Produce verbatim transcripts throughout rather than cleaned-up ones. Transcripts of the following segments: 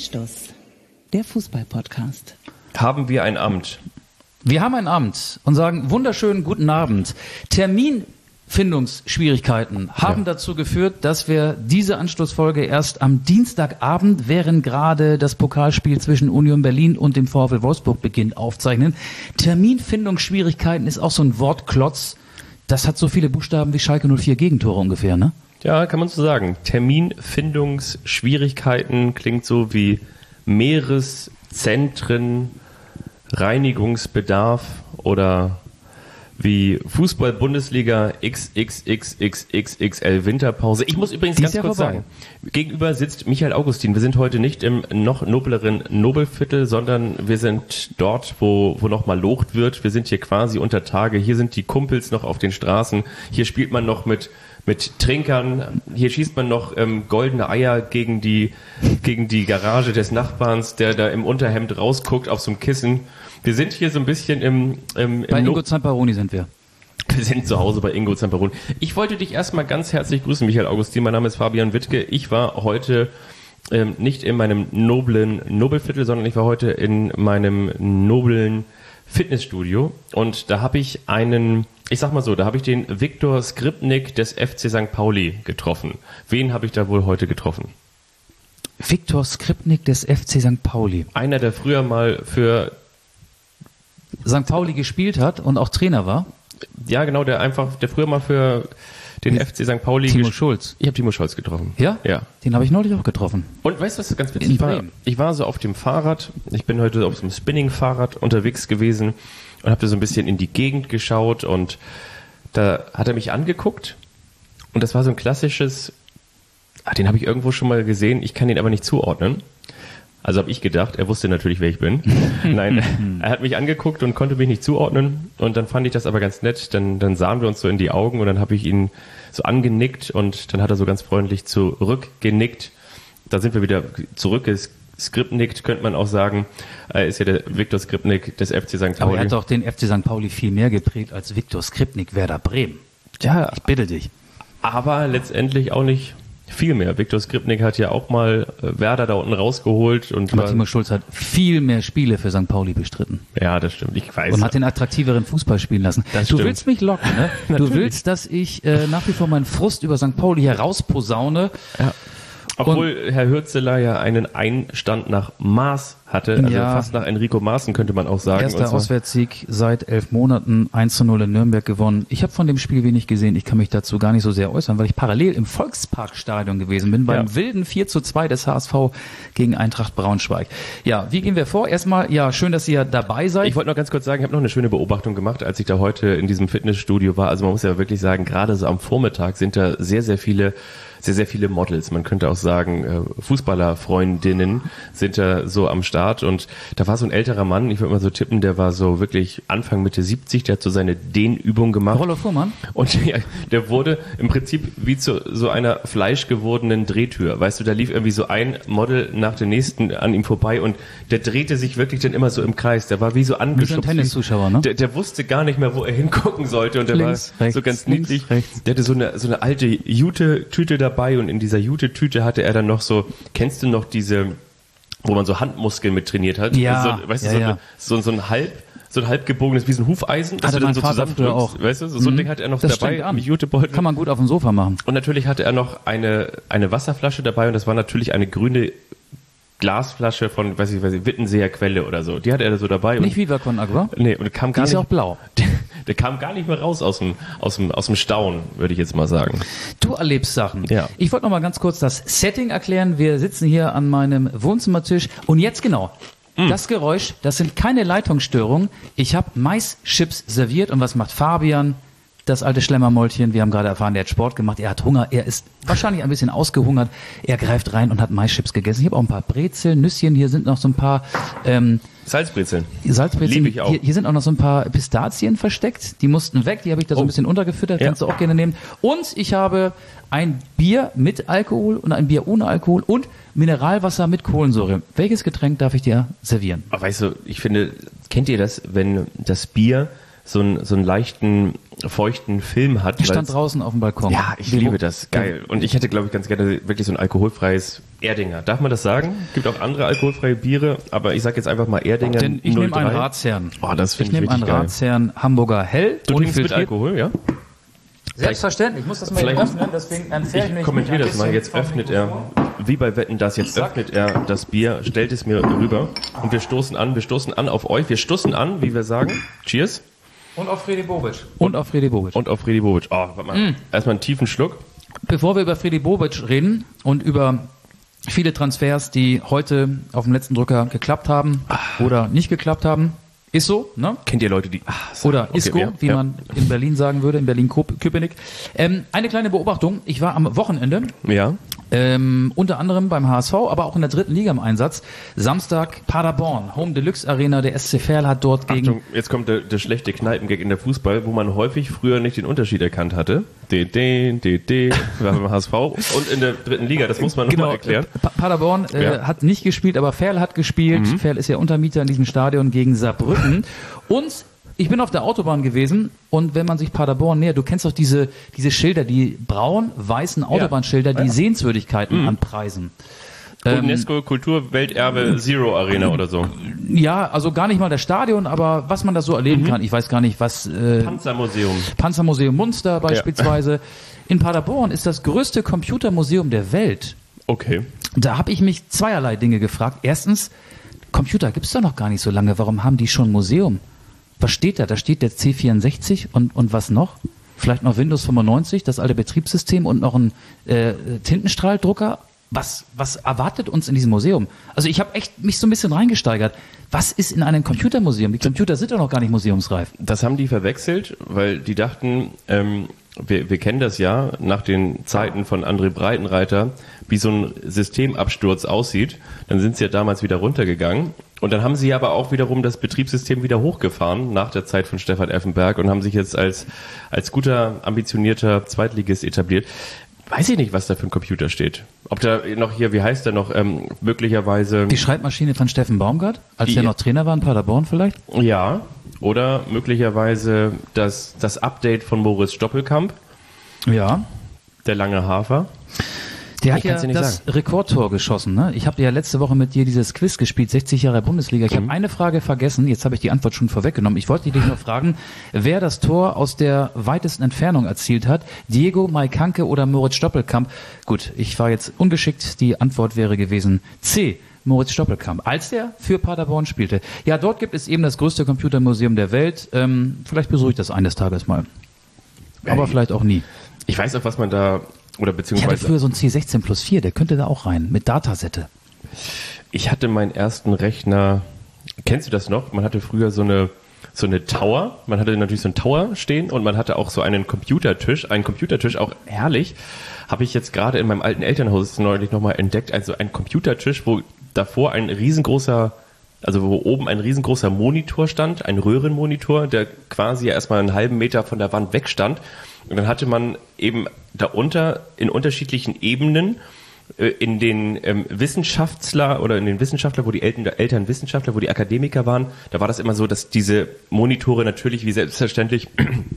Anstoß, der Fußball-Podcast. Haben wir ein Amt? Wir haben ein Amt und sagen wunderschönen guten Abend. Terminfindungsschwierigkeiten haben ja. dazu geführt, dass wir diese Anstoßfolge erst am Dienstagabend, während gerade das Pokalspiel zwischen Union Berlin und dem VfL Wolfsburg beginnt, aufzeichnen. Terminfindungsschwierigkeiten ist auch so ein Wortklotz. Das hat so viele Buchstaben wie Schalke null vier Gegentore ungefähr, ne? Ja, kann man so sagen. Terminfindungsschwierigkeiten klingt so wie Meereszentren, Reinigungsbedarf oder wie Fußball-Bundesliga X X X X X X L Winterpause. Ich muss übrigens ganz kurz sagen, gegenüber sitzt Michael Augustin. Wir sind heute nicht im noch nobleren Nobelviertel, sondern wir sind dort, wo, wo noch mal locht wird. Wir sind hier quasi unter Tage. Hier sind die Kumpels noch auf den Straßen. Hier spielt man noch mit mit Trinkern. Hier schießt man noch ähm, goldene Eier gegen die gegen die Garage des Nachbarns, der da im Unterhemd rausguckt auf so einem Kissen. Wir sind hier so ein bisschen im... im, im bei Ingo Zamparoni sind wir. Wir sind zu Hause bei Ingo Zamparoni. Ich wollte dich erstmal ganz herzlich grüßen, Michael Augustin. Mein Name ist Fabian Wittke. Ich war heute ähm, nicht in meinem noblen Nobelviertel, sondern ich war heute in meinem noblen Fitnessstudio. Und da habe ich einen... Ich sag mal so, da habe ich den Viktor Skripnik des F C Sankt Pauli getroffen. Wen habe ich da wohl heute getroffen? Viktor Skripnik des F C Sankt Pauli. Einer, der früher mal für Sankt Pauli gespielt hat und auch Trainer war? Ja, genau, der einfach, der früher mal für den F C Sankt Pauli... Timo Schulz. Ich habe Timo Schulz getroffen. Ja? Ja. Den habe ich neulich auch getroffen. Und weißt du, was ganz witzig war? Ich war so auf dem Fahrrad, ich bin heute auf so einem Spinning-Fahrrad unterwegs gewesen und habe da so ein bisschen in die Gegend geschaut und da hat er mich angeguckt und das war so ein klassisches, ach, den habe ich irgendwo schon mal gesehen, ich kann ihn aber nicht zuordnen. Also habe ich gedacht, er wusste natürlich, wer ich bin. Nein, er hat mich angeguckt und konnte mich nicht zuordnen und dann fand ich das aber ganz nett. Dann, dann sahen wir uns so in die Augen und dann habe ich ihn so angenickt und dann hat er so ganz freundlich zurückgenickt. Da sind wir wieder zurückgeskripnickt, könnte man auch sagen. Er ist ja der Viktor Skripnik des F C Sankt Pauli. Aber er hat doch den F C Sankt Pauli viel mehr geprägt als Viktor Skripnik Werder Bremen. Ja, ich bitte dich. Aber letztendlich auch nicht viel mehr. Viktor Skripnik hat ja auch mal Werder da unten rausgeholt. Und Aber Timo Schulz hat viel mehr Spiele für Sankt Pauli bestritten. Ja, das stimmt. Ich weiß. Und hat den attraktiveren Fußball spielen lassen. Das du stimmt. willst mich locken, ne? Du willst, dass ich äh, nach wie vor meinen Frust über Sankt Pauli herausposaune. Ja. Obwohl und Herr Hürzeler ja einen Einstand nach Maß hatte, also ja, fast nach Enrico Maaßen könnte man auch sagen. Erster Auswärtssieg seit elf Monaten, eins zu null in Nürnberg gewonnen. Ich habe von dem Spiel wenig gesehen, ich kann mich dazu gar nicht so sehr äußern, weil ich parallel im Volksparkstadion gewesen bin, beim ja. wilden vier zu zwei des H S V gegen Eintracht Braunschweig. Ja, wie gehen wir vor? Erstmal, ja, schön, dass ihr dabei seid. Ich wollte noch ganz kurz sagen, ich habe noch eine schöne Beobachtung gemacht, als ich da heute in diesem Fitnessstudio war. Also man muss ja wirklich sagen, gerade so am Vormittag sind da sehr, sehr viele sehr, sehr viele Models. Man könnte auch sagen, Fußballerfreundinnen sind da so am Start. Und da war so ein älterer Mann, ich würde mal so tippen, der war so wirklich Anfang, Mitte siebzig, der hat so seine Dehnübung gemacht. Rollo Fuhrmann? Und ja, der wurde im Prinzip wie zu so einer fleischgewordenen Drehtür. Weißt du, da lief irgendwie so ein Model nach dem nächsten an ihm vorbei und der drehte sich wirklich dann immer so im Kreis. Der war wie so angeschubst. Wie so ein Tenniszuschauer, ne? Der, der wusste gar nicht mehr, wo er hingucken sollte. Und der links, war rechts, so ganz links, niedlich. Rechts. Der hatte so eine, so eine alte Jute-Tüte dabei. Und in dieser Jute-Tüte hatte er dann noch so, kennst du noch diese, wo man so Handmuskeln mit trainiert hat? Ja, so, weißt ja, du, so, ja. Eine, so, so ein halb, so ein halb gebogenes, wie so ein Hufeisen, das hatte du dann mein so Vater früher auch. Weißt du, so, so ein mhm. Ding hat er noch das dabei, an. Jutebeutel. Kann man gut auf dem Sofa machen. Und natürlich hatte er noch eine, eine Wasserflasche dabei und das war natürlich eine grüne Glasflasche von, weiß ich, weiß ich, Wittenseer Quelle oder so. Die hatte er da so dabei. Nicht Viva Con Agua? Nee, und kam gar Die ist nicht. ja auch blau. Der, der kam gar nicht mehr raus aus dem, aus dem, aus dem Staunen, würde ich jetzt mal sagen. Du erlebst Sachen. Ja. Ich wollte noch mal ganz kurz das Setting erklären. Wir sitzen hier an meinem Wohnzimmertisch und jetzt genau. Mm. Das Geräusch, das sind keine Leitungsstörungen. Ich habe Maischips serviert und was macht Fabian? Das alte Schlemmermäulchen, wir haben gerade erfahren, der hat Sport gemacht, er hat Hunger, er ist wahrscheinlich ein bisschen ausgehungert, er greift rein und hat Maischips gegessen. Ich habe auch ein paar Brezeln, Nüsschen, hier sind noch so ein paar ähm, Salzbrezeln. Salzbrezeln. Liebe ich auch. Hier, hier sind auch noch so ein paar Pistazien versteckt, die mussten weg, die habe ich da so oh. ein bisschen untergefüttert, ja. kannst du auch gerne nehmen. Und ich habe ein Bier mit Alkohol und ein Bier ohne Alkohol und Mineralwasser mit Kohlensäure. Welches Getränk darf ich dir servieren? Aber weißt du, ich finde, kennt ihr das, wenn das Bier so einen, so einen leichten, feuchten Film hat. Ich stand draußen auf dem Balkon. Ja, ich Wie- liebe das. Geil. Und ich hätte, glaube ich, ganz gerne wirklich so ein alkoholfreies Erdinger. Darf man das sagen? Gibt auch andere alkoholfreie Biere, aber ich sage jetzt einfach mal Erdinger Denn ich null nehme einen drei. Ratsherrn. Oh, das Ich finde ich nehme einen richtig geil. Ratsherrn Hamburger Hell. Du trinkst mit unfiltriert. Alkohol, ja? Selbstverständlich, ich muss das mal Vielleicht- öffnen, deswegen entferne ich mich. Ich kommentiere ein das mal. bisschen Jetzt vom öffnet er, Mikrofon. wie bei Wetten, das jetzt Zack. öffnet er das Bier, stellt es mir rüber und wir stoßen an, wir stoßen an auf euch, wir stoßen an, wie wir sagen. Cheers. Und auf Fredi Bobic. Und auf Fredi Bobic. Und auf Fredi Bobic. Oh, warte mal. Mm. Erstmal einen tiefen Schluck. Bevor wir über Fredi Bobic reden und über viele Transfers, die heute auf dem letzten Drücker geklappt haben oder nicht geklappt haben, ist so, ne? Kennt ihr Leute, die... Ah, so. Oder Okay, Isco, ja, wie ja. man in Berlin sagen würde, in Berlin-Köpenick. Ähm, eine kleine Beobachtung. Ich war am Wochenende Ja. Ähm, unter anderem beim H S V, aber auch in der dritten Liga im Einsatz. Samstag Paderborn, Home Deluxe Arena, der S C Verl hat dort gegen... Achtung, jetzt kommt der, der schlechte Kneipengag in der Fußball, wo man häufig früher nicht den Unterschied erkannt hatte. D, D, D, D, war beim H S V und in der dritten Liga, das muss man nochmal Genau, erklären. Pa Paderborn äh, Ja. hat nicht gespielt, aber Verl hat gespielt. Mhm. Verl ist ja Untermieter in diesem Stadion gegen Saarbrücken. Und ich bin auf der Autobahn gewesen und wenn man sich Paderborn nähert, du kennst doch diese, diese Schilder, die braun-weißen Autobahnschilder, die Ja. Sehenswürdigkeiten Mhm. anpreisen. Ähm, UNESCO Kulturwelterbe Zero Arena oder so. Ja, also gar nicht mal das Stadion, aber was man da so erleben Mhm. kann. Ich weiß gar nicht, was... Äh, Panzermuseum. Panzermuseum Munster beispielsweise. In Paderborn ist das größte Computermuseum der Welt. Okay. Da habe ich mich zweierlei Dinge gefragt. Erstens, Computer gibt's doch noch gar nicht so lange. Warum haben die schon ein Museum? Was steht da? Da steht der C vierundsechzig und, und was noch? Vielleicht noch Windows fünfundneunzig, das alte Betriebssystem und noch ein äh, Tintenstrahldrucker. Was, was erwartet uns in diesem Museum? Also ich habe echt mich so ein bisschen reingesteigert. Was ist in einem Computermuseum? Die Computer sind doch noch gar nicht museumsreif. Das haben die verwechselt, weil die dachten, ähm, wir, wir kennen das ja nach den Zeiten von André Breitenreiter, wie so ein Systemabsturz aussieht. Dann sind sie ja damals wieder runtergegangen. Und dann haben sie aber auch wiederum das Betriebssystem wieder hochgefahren nach der Zeit von Stefan Effenberg und haben sich jetzt als, als guter, ambitionierter Zweitligist etabliert. Weiß ich nicht, was da für ein Computer steht. Ob da noch hier, wie heißt der noch, ähm, möglicherweise... Die Schreibmaschine von Steffen Baumgart, als Die- er noch Trainer war in Paderborn vielleicht? Ja, oder möglicherweise das, das Update von Moritz Stoppelkamp, Ja. der lange Hafer. Der hat Ich ja kann's dir nicht das sagen. Rekordtor geschossen. Ne? Ich habe ja letzte Woche mit dir dieses Quiz gespielt, sechzig Jahre Bundesliga. Ich Mhm. habe eine Frage vergessen, jetzt habe ich die Antwort schon vorweggenommen. Ich wollte dich nur fragen, wer das Tor aus der weitesten Entfernung erzielt hat. Diego Maikanke oder Moritz Stoppelkamp? Gut, ich war jetzt ungeschickt. Die Antwort wäre gewesen C. Moritz Stoppelkamp, als der für Paderborn spielte. Ja, dort gibt es eben das größte Computermuseum der Welt. Ähm, vielleicht besuche ich das eines Tages mal. Aber Ey. vielleicht auch nie. Ich weiß auch, was man da, oder Ich hatte beziehungsweise, früher so ein C sechzehn plus vier, der könnte da auch rein, mit Datasette. ich hatte meinen ersten Rechner, kennst du das noch? Man hatte früher so eine, so eine Tower, man hatte natürlich so einen Tower stehen und man hatte auch so einen Computertisch, einen Computertisch, auch herrlich, habe ich jetzt gerade in meinem alten Elternhaus neulich nochmal entdeckt, also ein Computertisch, wo davor ein riesengroßer, also wo oben ein riesengroßer Monitor stand, ein Röhrenmonitor, der quasi erstmal einen halben Meter von der Wand weg stand. Und dann hatte man eben darunter in unterschiedlichen Ebenen äh, in den ähm, Wissenschaftler oder in den Wissenschaftler, wo die Eltern, Eltern Wissenschaftler, wo die Akademiker waren, da war das immer so, dass diese Monitore natürlich wie selbstverständlich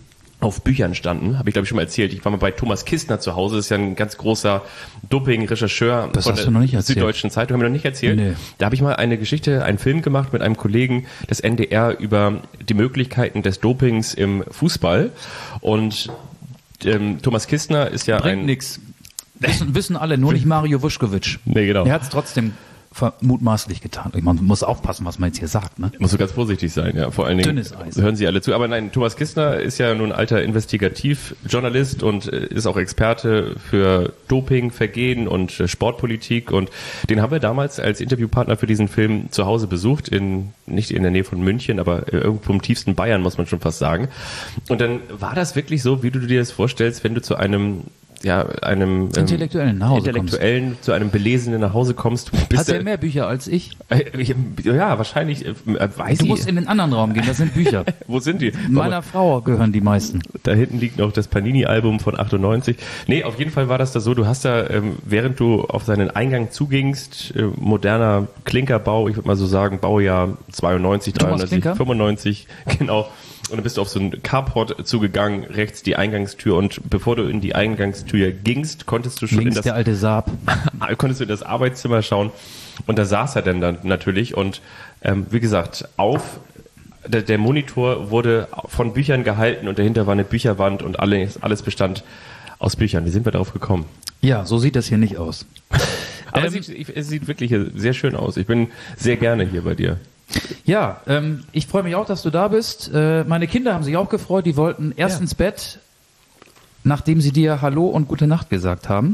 auf Büchern standen, habe ich glaube ich schon mal erzählt. Ich war mal bei Thomas Kistner zu Hause, das ist ja ein ganz großer Doping-Rechercheur Das von hast der du noch nicht erzählt. Süddeutschen Zeitung, haben wir noch nicht erzählt. Nee. Da habe ich mal eine Geschichte, einen Film gemacht mit einem Kollegen des N D R über die Möglichkeiten des Dopings im Fußball. Und ähm, Thomas Kistner ist ja Bringt ein... nix. Wissen, wissen alle, nur nicht Mario Vuskovic. Nee, genau. Er hat es trotzdem ver- mutmaßlich getan. Man muss aufpassen, was man jetzt hier sagt. Ne? Muss so ganz vorsichtig sein, ja. Vor allen Dingen Dünnes Eis. hören Sie alle zu. Aber nein, Thomas Kistner ist ja nun alter Investigativjournalist und äh, ist auch Experte für Doping, Vergehen und äh, Sportpolitik. Und den haben wir damals als Interviewpartner für diesen Film zu Hause besucht, in nicht in der Nähe von München, aber äh, irgendwo im tiefsten Bayern, muss man schon fast sagen. Und dann war das wirklich so, wie du dir das vorstellst, wenn du zu einem ja, einem ähm, Intellektuellen nach Hause Intellektuellen, zu einem Belesenen nach Hause kommst. Bist Hast du du- ja mehr Bücher als ich? Äh, Ja, wahrscheinlich, äh, weiß Du ich. musst in den anderen Raum gehen, das sind Bücher. Wo sind die? Meiner Frau gehören die meisten. Da hinten liegt noch das Panini-Album von achtundneunzig. Nee, auf jeden Fall war das da so, du hast da, ähm, während du auf seinen Eingang zugingst, äh, moderner Klinkerbau, ich würde mal so sagen, Baujahr zweiundneunzig, Thomas dreiundneunzig, Klinker? fünfundneunzig, genau. und dann bist du auf so einen Carport zugegangen, rechts die Eingangstür und bevor du in die Eingangstür gingst, konntest du schon Links in das, der alte Saab. konntest du in das Arbeitszimmer schauen und da saß er dann, dann natürlich und ähm, wie gesagt, auf der, der Monitor wurde von Büchern gehalten und dahinter war eine Bücherwand und alles, alles bestand aus Büchern. Wie sind wir darauf gekommen? Ja, so sieht das hier nicht aus. Aber Ähm, es, sieht, es sieht wirklich sehr schön aus. Ich bin sehr gerne hier bei dir. Ja, ähm, ich freue mich auch, dass du da bist. Äh, meine Kinder haben sich auch gefreut. Die wollten erst Ja. ins Bett, nachdem sie dir Hallo und Gute Nacht gesagt haben.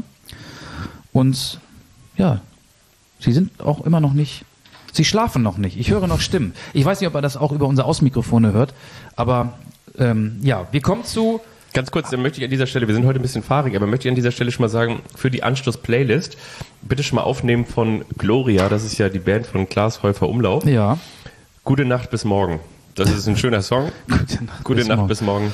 Und ja, sie sind auch immer noch nicht, sie schlafen noch nicht. Ich höre noch Stimmen. Ich weiß nicht, ob er das auch über unser Außenmikrofone hört, aber ähm, ja, wir kommen zu... Ganz kurz, dann möchte ich an dieser Stelle, wir sind heute ein bisschen fahrig, aber möchte ich an dieser Stelle schon mal sagen, für die Anschluss-Playlist, bitte schon mal aufnehmen von Gloria, das ist ja die Band von Klaas Häufer Umlauf. Ja. Gute Nacht bis morgen. Das ist ein schöner Song. Gute Nacht, Gute bis, Nacht morgen. bis morgen.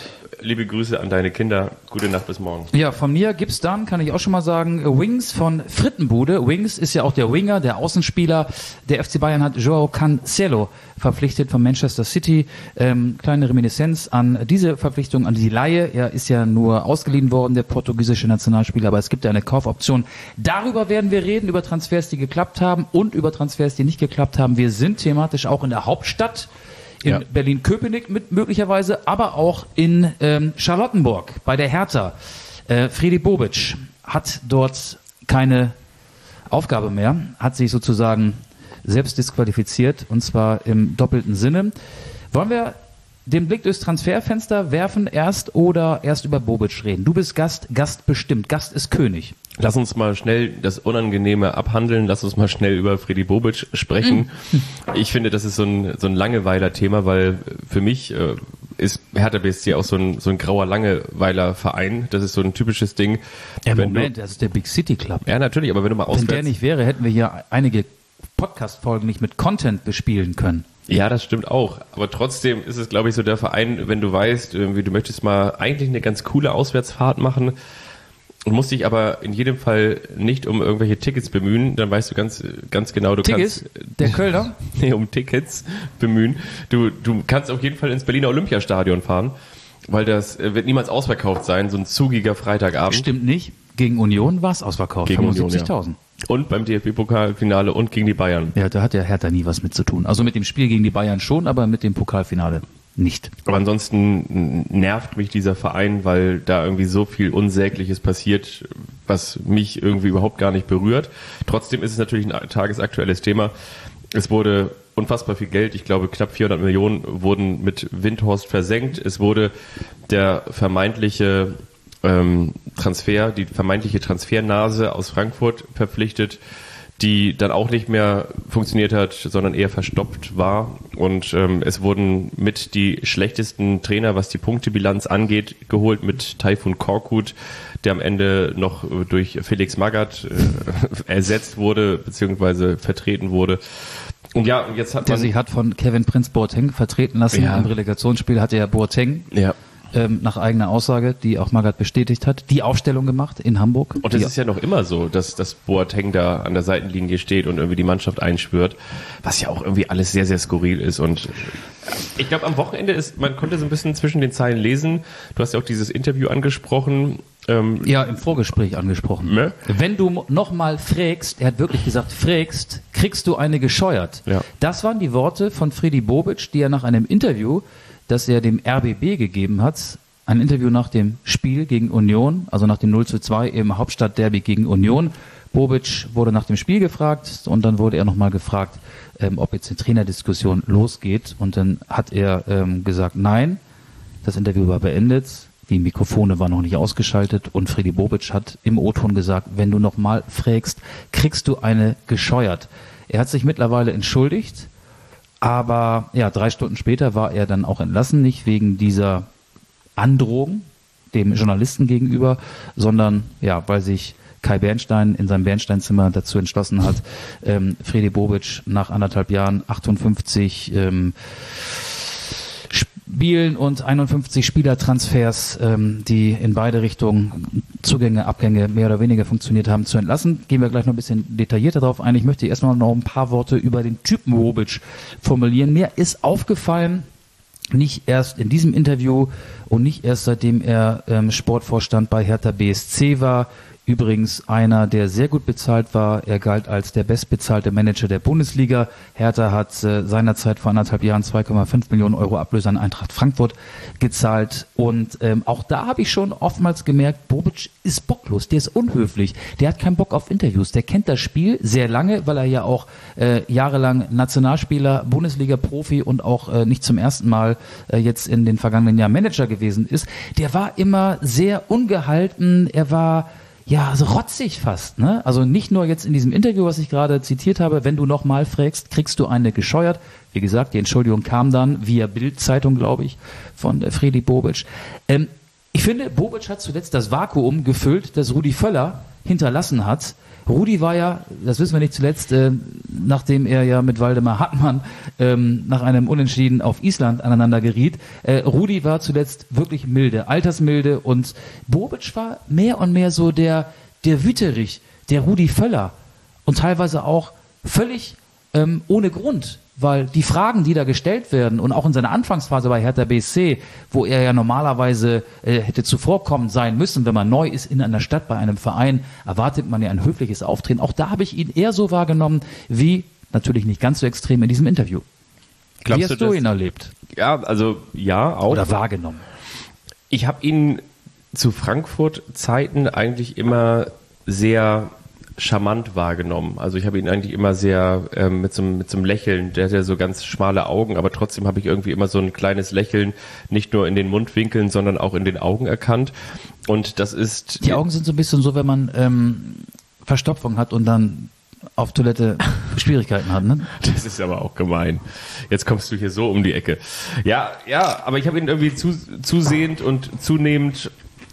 Liebe Grüße an deine Kinder. Gute Nacht bis morgen. Ja, von mir gibt's dann, kann ich auch schon mal sagen, Wings von Frittenbude. Wings ist ja auch der Winger, der Außenspieler. Der F C Bayern hat Joao Cancelo verpflichtet von Manchester City. Ähm, kleine Reminiszenz an diese Verpflichtung, an die Leihe. Er ist ja nur ausgeliehen worden, der portugiesische Nationalspieler, aber es gibt ja eine Kaufoption. Darüber werden wir reden, über Transfers, die geklappt haben und über Transfers, die nicht geklappt haben. Wir sind thematisch auch in der Hauptstadt. In Ja. Berlin-Köpenick mit möglicherweise, aber auch in ähm, Charlottenburg bei der Hertha. Äh, Fredi Bobic hat dort keine Aufgabe mehr, hat sich sozusagen selbst disqualifiziert und zwar im doppelten Sinne. Wollen wir den Blick durchs Transferfenster werfen erst oder erst über Bobic reden? Du bist Gast, Gast bestimmt, Gast ist König. Lass uns mal schnell das Unangenehme abhandeln. Lass uns mal schnell über Fredi Bobic sprechen. Ich finde, das ist so ein, so ein Langeweiler-Thema, weil für mich äh, ist Hertha B S C auch so ein, so ein grauer Langeweiler-Verein. Das ist so ein typisches Ding. Ja, Wenn Moment, du, das ist der Big City Club. ja, natürlich, aber wenn du mal Wenn auswärts... der nicht wäre, hätten wir hier einige Podcast-Folgen nicht mit Content bespielen können. Ja, das stimmt auch. Aber trotzdem ist es, glaube ich, so der Verein, wenn du weißt, irgendwie, du möchtest mal eigentlich eine ganz coole Auswärtsfahrt machen und musst dich aber in jedem Fall nicht um irgendwelche Tickets bemühen, dann weißt du ganz, ganz genau, du Tickets? kannst... Der Kölner? Nee, um Tickets bemühen. Du, du kannst auf jeden Fall ins Berliner Olympiastadion fahren, weil das äh, wird niemals ausverkauft sein, so ein zugiger Freitagabend. Stimmt nicht. Gegen Union war es ausverkauft. Gegen Union, fünfundsiebzigtausend. Und beim D F B-Pokalfinale und gegen die Bayern. Ja, da hat ja Hertha nie was mit zu tun. Also mit dem Spiel gegen die Bayern schon, aber mit dem Pokalfinale nicht. Aber ansonsten nervt mich dieser Verein, weil da irgendwie so viel Unsägliches passiert, was mich irgendwie überhaupt gar nicht berührt. Trotzdem ist es natürlich ein tagesaktuelles Thema. Es wurde unfassbar viel Geld, ich glaube knapp vierhundert Millionen wurden mit Windhorst versenkt. Es wurde der vermeintliche ähm, Transfer, die vermeintliche Transfernase aus Frankfurt verpflichtet, die dann auch nicht mehr funktioniert hat, sondern eher verstoppt war. Und ähm, es wurden mit die schlechtesten Trainer, was die Punktebilanz angeht, geholt mit Taifun Korkut, der am Ende noch durch Felix Magath äh, ersetzt wurde, beziehungsweise vertreten wurde. Und ja, jetzt hat Der man... sich hat von Kevin Prince Boateng vertreten lassen. Ja. Im Relegationsspiel hatte er Boateng Ja. ähm, nach eigener Aussage, die auch Magath bestätigt hat, die Aufstellung gemacht in Hamburg. Und das die, ist ja noch immer so, dass, dass Boateng da an der Seitenlinie steht und irgendwie die Mannschaft einschwört, was ja auch irgendwie alles sehr, sehr skurril ist. Und ich glaube, am Wochenende ist, man konnte so ein bisschen zwischen den Zeilen lesen. Du hast ja auch dieses Interview angesprochen. Ähm, ja, im Vorgespräch angesprochen. Ne? Wenn du nochmal fragst, er hat wirklich gesagt, fragst, kriegst du eine gescheuert. Ja. Das waren die Worte von Fredi Bobic, die er nach einem Interview, das er dem R B B gegeben hat, ein Interview nach dem Spiel gegen Union, also nach dem null zu zwei im Hauptstadtderby gegen Union. Bobic wurde nach dem Spiel gefragt und dann wurde er nochmal gefragt, ähm, ob jetzt eine Trainerdiskussion losgeht. Und dann hat er ähm, gesagt, nein, das Interview war beendet. Die Mikrofone waren noch nicht ausgeschaltet und Fredi Bobic hat im O-Ton gesagt, wenn du nochmal fragst, kriegst du eine gescheuert. Er hat sich mittlerweile entschuldigt, aber ja, drei Stunden später war er dann auch entlassen, nicht wegen dieser Androhung dem Journalisten gegenüber, sondern ja, weil sich Kai Bernstein in seinem Bernsteinzimmer dazu entschlossen hat, ähm, Fredi Bobic nach anderthalb Jahren achtundfünfzig ähm, Spielen und einundfünfzig Spielertransfers, ähm, die in beide Richtungen Zugänge, Abgänge mehr oder weniger funktioniert haben, zu entlassen. Gehen wir gleich noch ein bisschen detaillierter darauf ein. Ich möchte erstmal noch ein paar Worte über den Typen Bobic formulieren. Mir ist aufgefallen, nicht erst in diesem Interview und nicht erst seitdem er ähm, Sportvorstand bei Hertha B S C war. Übrigens einer, der sehr gut bezahlt war. Er galt als der bestbezahlte Manager der Bundesliga. Hertha hat äh, seinerzeit vor anderthalb Jahren zwei Komma fünf Millionen Euro Ablöse an Eintracht Frankfurt gezahlt. Und ähm, auch da habe ich schon oftmals gemerkt, Bobic ist bocklos, der ist unhöflich, der hat keinen Bock auf Interviews. Der kennt das Spiel sehr lange, weil er ja auch äh, jahrelang Nationalspieler, Bundesliga-Profi und auch äh, nicht zum ersten Mal äh, jetzt in den vergangenen Jahren Manager gewesen ist. Der war immer sehr ungehalten, er war ja, so rotzig fast, ne? Also nicht nur jetzt in diesem Interview, was ich gerade zitiert habe, wenn du nochmal fragst, kriegst du eine gescheuert. Wie gesagt, die Entschuldigung kam dann via Bild-Zeitung, glaube ich, von äh, Fredi Bobic. Ähm, ich finde, Bobic hat zuletzt das Vakuum gefüllt, das Rudi Völler hinterlassen hat. Rudi war ja, das wissen wir nicht zuletzt, äh, nachdem er ja mit Waldemar Hartmann ähm, nach einem Unentschieden auf Island aneinander geriet. Äh, Rudi war zuletzt wirklich milde, altersmilde, und Bobic war mehr und mehr so der, der Wüterich, der Rudi Völler, und teilweise auch völlig ähm, ohne Grund. Weil die Fragen, die da gestellt werden, und auch in seiner Anfangsphase bei Hertha B S C, wo er ja normalerweise äh, hätte zuvorkommend sein müssen, wenn man neu ist in einer Stadt, bei einem Verein, erwartet man ja ein höfliches Auftreten. Auch da habe ich ihn eher so wahrgenommen, wie, natürlich nicht ganz so extrem in diesem Interview. Glaubst wie hast du, du dass, ihn erlebt? Ja, also ja, auch. Oder wahrgenommen? Ich habe ihn zu Frankfurt-Zeiten eigentlich immer sehr charmant wahrgenommen. Also ich habe ihn eigentlich immer sehr ähm, mit so einem mit so einem Lächeln, der hat ja so ganz schmale Augen, aber trotzdem habe ich irgendwie immer so ein kleines Lächeln, nicht nur in den Mundwinkeln, sondern auch in den Augen erkannt. Und das ist... Die Augen sind so ein bisschen so, wenn man ähm, Verstopfung hat und dann auf Toilette Schwierigkeiten hat, ne? Das ist aber auch gemein. Jetzt kommst du hier so um die Ecke. Ja, ja, aber ich habe ihn irgendwie zu, zusehend und zunehmend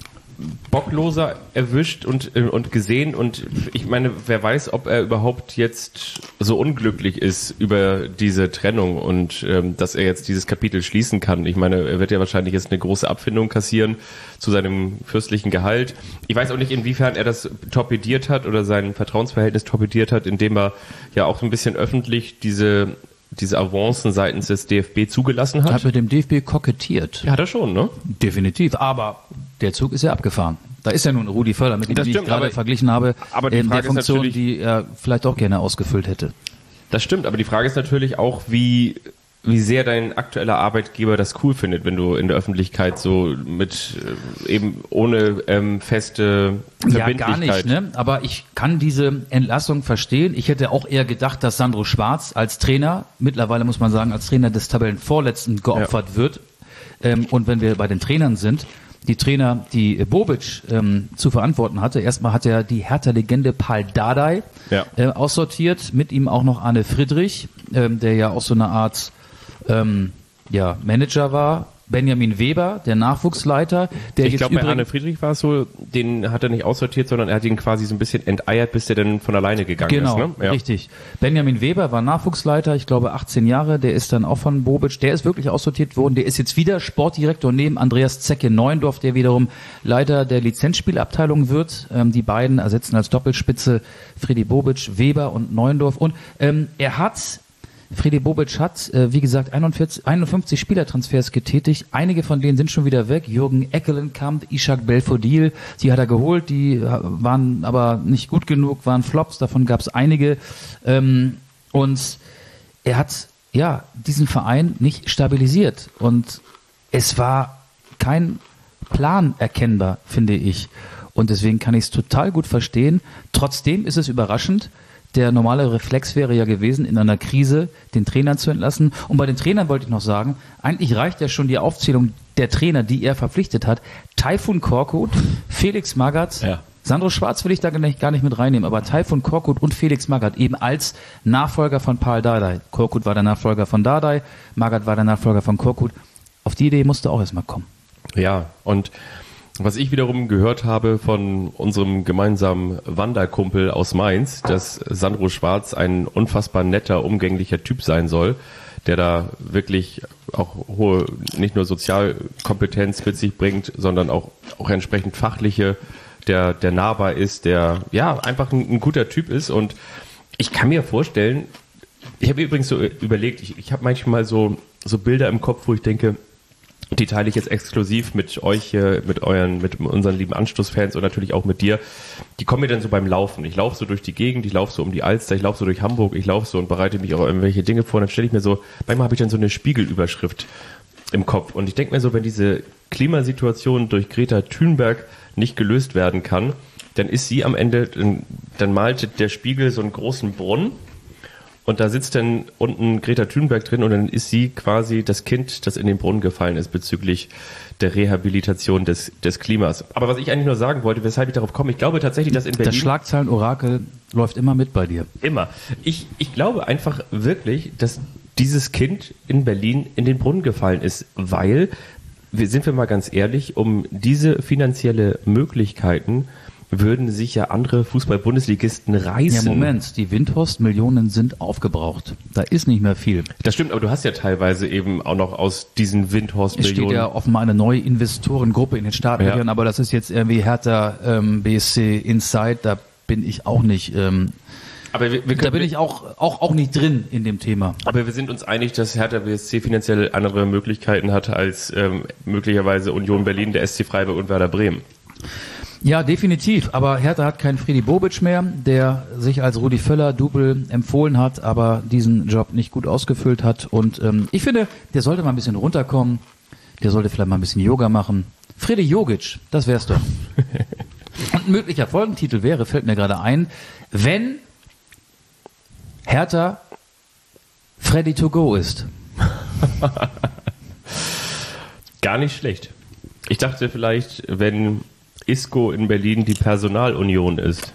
bockloser erwischt und, und gesehen, und ich meine, wer weiß, ob er überhaupt jetzt so unglücklich ist über diese Trennung und ähm, dass er jetzt dieses Kapitel schließen kann. Ich meine, er wird ja wahrscheinlich jetzt eine große Abfindung kassieren zu seinem fürstlichen Gehalt. Ich weiß auch nicht, inwiefern er das torpediert hat oder sein Vertrauensverhältnis torpediert hat, indem er ja auch so ein bisschen öffentlich diese diese Avancen seitens des D F B zugelassen hat. Hat mit dem D F B kokettiert. Ja, hat er schon, ne? Definitiv, aber der Zug ist ja abgefahren. Da ist ja nun Rudi Völler, mit dem Das ich stimmt, gerade aber- verglichen habe, aber die in der Frage ist Funktion, natürlich- die er vielleicht auch gerne ausgefüllt hätte. Das stimmt, aber die Frage ist natürlich auch, wie, wie sehr dein aktueller Arbeitgeber das cool findet, wenn du in der Öffentlichkeit so mit äh, eben ohne ähm, feste Ja, Verbindlichkeit... gar nicht, ne? Aber ich kann diese Entlassung verstehen. Ich hätte auch eher gedacht, dass Sandro Schwarz als Trainer, mittlerweile muss man sagen, als Trainer des Tabellenvorletzten geopfert ja. wird. Ähm, und wenn wir bei den Trainern sind, die Trainer, die Bobic ähm, zu verantworten hatte, erstmal hat er die Hertha-Legende Paul Dardai Ja. äh, aussortiert, mit ihm auch noch Arne Friedrich, ähm, der ja auch so eine Art ähm, ja, Manager war. Benjamin Weber, der Nachwuchsleiter, der Ich jetzt glaube, bei übrigens Arne Friedrich war es so, den hat er nicht aussortiert, sondern er hat ihn quasi so ein bisschen enteiert, bis der dann von alleine gegangen Genau, ist. Ne? Ja. richtig. Benjamin Weber war Nachwuchsleiter, ich glaube achtzehn Jahre, der ist dann auch von Bobic, der ist wirklich aussortiert worden, der ist jetzt wieder Sportdirektor neben Andreas Zecke-Neuendorf, der wiederum Leiter der Lizenzspielabteilung wird. Ähm, die beiden ersetzen als Doppelspitze Fredi Bobic, Weber und Neuendorf. Und ähm, er hat... Fredi Bobic hat, äh, wie gesagt, einundvierzig, einundfünfzig Spielertransfers getätigt. Einige von denen sind schon wieder weg. Jürgen Eckelenkamp, Ishak Belfodil, die hat er geholt. Die waren aber nicht gut genug, waren Flops. Davon gab es einige. Ähm, und er hat ja diesen Verein nicht stabilisiert. Und es war kein Plan erkennbar, finde ich. Und deswegen kann ich es total gut verstehen. Trotzdem ist es überraschend. Der normale Reflex wäre ja gewesen, in einer Krise den Trainer zu entlassen. Und bei den Trainern wollte ich noch sagen, eigentlich reicht ja schon die Aufzählung der Trainer, die er verpflichtet hat. Taifun Korkut, Felix Magath, Ja. Sandro Schwarz will ich da gar nicht, gar nicht mit reinnehmen, aber Taifun Korkut und Felix Magath eben als Nachfolger von Paul Dardai. Korkut war der Nachfolger von Dardai, Magath war der Nachfolger von Korkut. Auf die Idee musste auch erstmal kommen. Ja, und was ich wiederum gehört habe von unserem gemeinsamen Wanderkumpel aus Mainz, dass Sandro Schwarz ein unfassbar netter, umgänglicher Typ sein soll, der da wirklich auch hohe, nicht nur Sozialkompetenz mit sich bringt, sondern auch, auch entsprechend fachliche, der, der nahbar ist, der ja einfach ein, ein guter Typ ist. Und ich kann mir vorstellen, ich habe übrigens so überlegt, ich, ich habe manchmal so so Bilder im Kopf, wo ich denke, die teile ich jetzt exklusiv mit euch hier, mit euren, mit unseren lieben Anstoßfans und natürlich auch mit dir. Die kommen mir dann so beim Laufen. Ich laufe so durch die Gegend, ich laufe so um die Alster, ich laufe so durch Hamburg, ich laufe so und bereite mich auf irgendwelche Dinge vor. Und dann stelle ich mir so, manchmal habe ich dann so eine Spiegelüberschrift im Kopf. Und ich denke mir so, wenn diese Klimasituation durch Greta Thunberg nicht gelöst werden kann, dann ist sie am Ende, dann, dann malt der Spiegel so einen großen Brunnen. Und da sitzt dann unten Greta Thunberg drin und dann ist sie quasi das Kind, das in den Brunnen gefallen ist bezüglich der Rehabilitation des, des Klimas. Aber was ich eigentlich nur sagen wollte, weshalb ich darauf komme, ich glaube tatsächlich, dass in Berlin... Das Schlagzeilenorakel läuft immer mit bei dir. Immer. Ich, ich glaube einfach wirklich, dass dieses Kind in Berlin in den Brunnen gefallen ist, weil, wir, sind wir mal ganz ehrlich, um diese finanzielle Möglichkeiten würden sich ja andere Fußball-Bundesligisten reißen. Ja, Moment, die Windhorst-Millionen sind aufgebraucht. Da ist nicht mehr viel. Das stimmt, aber du hast ja teilweise eben auch noch aus diesen Windhorst-Millionen... Es steht ja offenbar eine neue Investorengruppe in den Startlöchern, ja. aber das ist jetzt irgendwie Hertha ähm, B S C Inside, da bin ich auch nicht... Ähm, aber wir, wir können, da bin ich auch, auch, auch nicht drin in dem Thema. Aber wir sind uns einig, dass Hertha B S C finanziell andere Möglichkeiten hat als ähm, möglicherweise Union Berlin, der S C Freiburg und Werder Bremen. Ja, definitiv. Aber Hertha hat keinen Friedi Bobic mehr, der sich als Rudi Völler-Double empfohlen hat, aber diesen Job nicht gut ausgefüllt hat. Und ähm, ich finde, der sollte mal ein bisschen runterkommen. Der sollte vielleicht mal ein bisschen Yoga machen. Fredi Jogic, das wär's doch. Und ein möglicher Folgentitel wäre, fällt mir gerade ein, wenn Hertha Freddy to go ist. Gar nicht schlecht. Ich dachte vielleicht, wenn Isco in Berlin die Personalunion ist.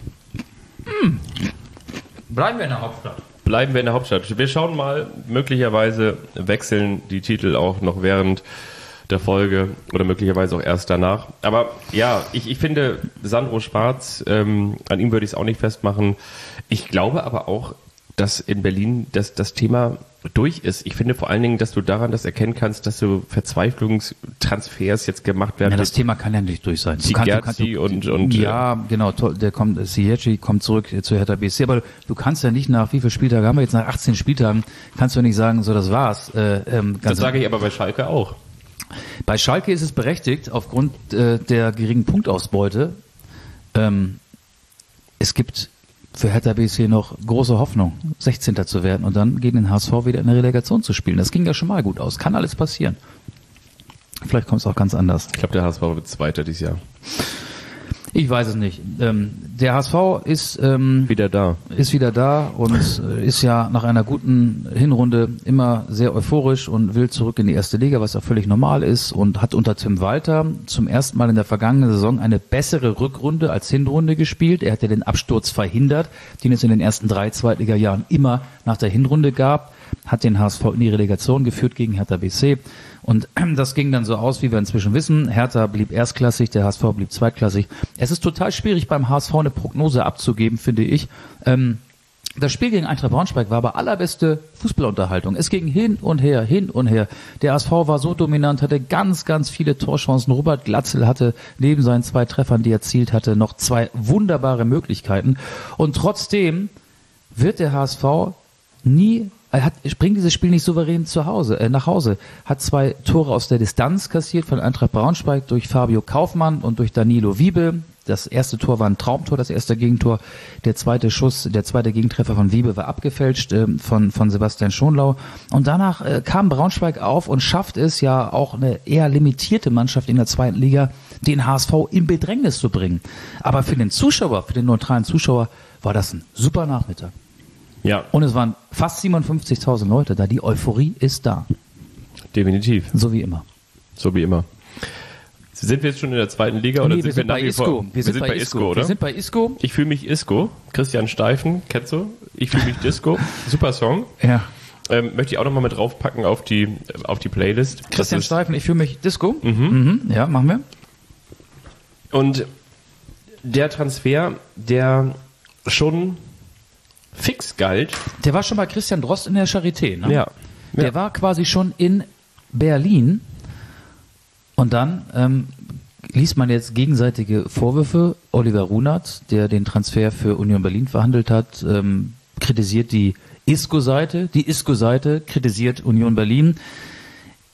Hm. Bleiben wir in der Hauptstadt. Bleiben wir in der Hauptstadt. Wir schauen mal, möglicherweise wechseln die Titel auch noch während der Folge oder möglicherweise auch erst danach. Aber ja, ich, ich finde Sandro Schwarz, ähm, an ihm würde ich es auch nicht festmachen. Ich glaube aber auch, dass in Berlin das, das Thema durch ist. Ich finde vor allen Dingen, dass du daran das erkennen kannst, dass so Verzweiflungstransfers jetzt gemacht werden. Ja, das Thema kann ja nicht durch sein. Die Gerzi und, und ja, genau, der kommt, Ziyech kommt zurück zu Hertha B S C, aber du kannst ja nicht nach, wie viele Spieltage haben wir jetzt, nach achtzehn Spieltagen, kannst du nicht sagen, so, das war's. Äh, ähm, das sage ich aber bei Schalke auch. Bei Schalke ist es berechtigt, aufgrund äh, der geringen Punktausbeute. Ähm, es gibt für Hertha B S C noch große Hoffnung, sechzehnter zu werden und dann gegen den H S V wieder in der Relegation zu spielen. Das ging ja schon mal gut aus. Kann alles passieren. Vielleicht kommt es auch ganz anders. Ich glaube, der H S V wird Zweiter dieses Jahr. Ich weiß es nicht. Ähm, der H S V ist ähm, wieder da. Ist wieder da und äh, ist ja nach einer guten Hinrunde immer sehr euphorisch und will zurück in die erste Liga, was auch völlig normal ist, und hat unter Tim Walter zum ersten Mal in der vergangenen Saison eine bessere Rückrunde als Hinrunde gespielt. Er hat ja den Absturz verhindert, den es in den ersten drei Zweitliga-Jahren immer nach der Hinrunde gab, hat den H S V in die Relegation geführt gegen Hertha B S C. Und das ging dann so aus, wie wir inzwischen wissen. Hertha blieb erstklassig, der H S V blieb zweitklassig. Es ist total schwierig, beim H S V eine Prognose abzugeben, finde ich. Ähm, das Spiel gegen Eintracht Braunschweig war aber allerbeste Fußballunterhaltung. Es ging hin und her, hin und her. Der H S V war so dominant, hatte ganz, ganz viele Torchancen. Robert Glatzel hatte neben seinen zwei Treffern, die er erzielt hatte, noch zwei wunderbare Möglichkeiten. Und trotzdem wird der H S V nie... Er hat, bringt dieses Spiel nicht souverän zu Hause, äh, nach Hause. Hat zwei Tore aus der Distanz kassiert von Eintracht Braunschweig durch Fabio Kaufmann und durch Danilo Wiebe. Das erste Tor war ein Traumtor, das erste Gegentor. Der zweite Schuss, der zweite Gegentreffer von Wiebe war abgefälscht äh, von von Sebastian Schonlau. Und danach äh, kam Braunschweig auf und schafft es ja auch eine eher limitierte Mannschaft in der zweiten Liga, den H S V in Bedrängnis zu bringen. Aber für den Zuschauer, für den neutralen Zuschauer war das ein super Nachmittag. Ja. Und es waren fast siebenundfünfzigtausend Leute da. Die Euphorie ist da. Definitiv. So wie immer. So wie immer. Sind wir jetzt schon in der zweiten Liga oder nee, sind wir sind wir bei nach wie Isco. vor? Wir sind, wir sind bei Isco, oder? Wir sind bei Isco. Ich fühle mich Isco. Christian Steifen, kennst du? Ich fühle mich Disco. Super Song. Ja. Ähm, möchte ich auch nochmal mit draufpacken auf die, auf die Playlist. Christian Steifen, ich fühle mich Disco. Mhm. Mhm. Ja, machen wir. Und der Transfer, der schon fix galt. Der war schon bei Christian Drost in der Charité, ne? Ja. Der ja. war quasi schon in Berlin und dann ähm, liest man jetzt gegenseitige Vorwürfe. Oliver Runert, der den Transfer für Union Berlin verhandelt hat, ähm, kritisiert die Isco-Seite. Die Isco-Seite kritisiert Union Berlin.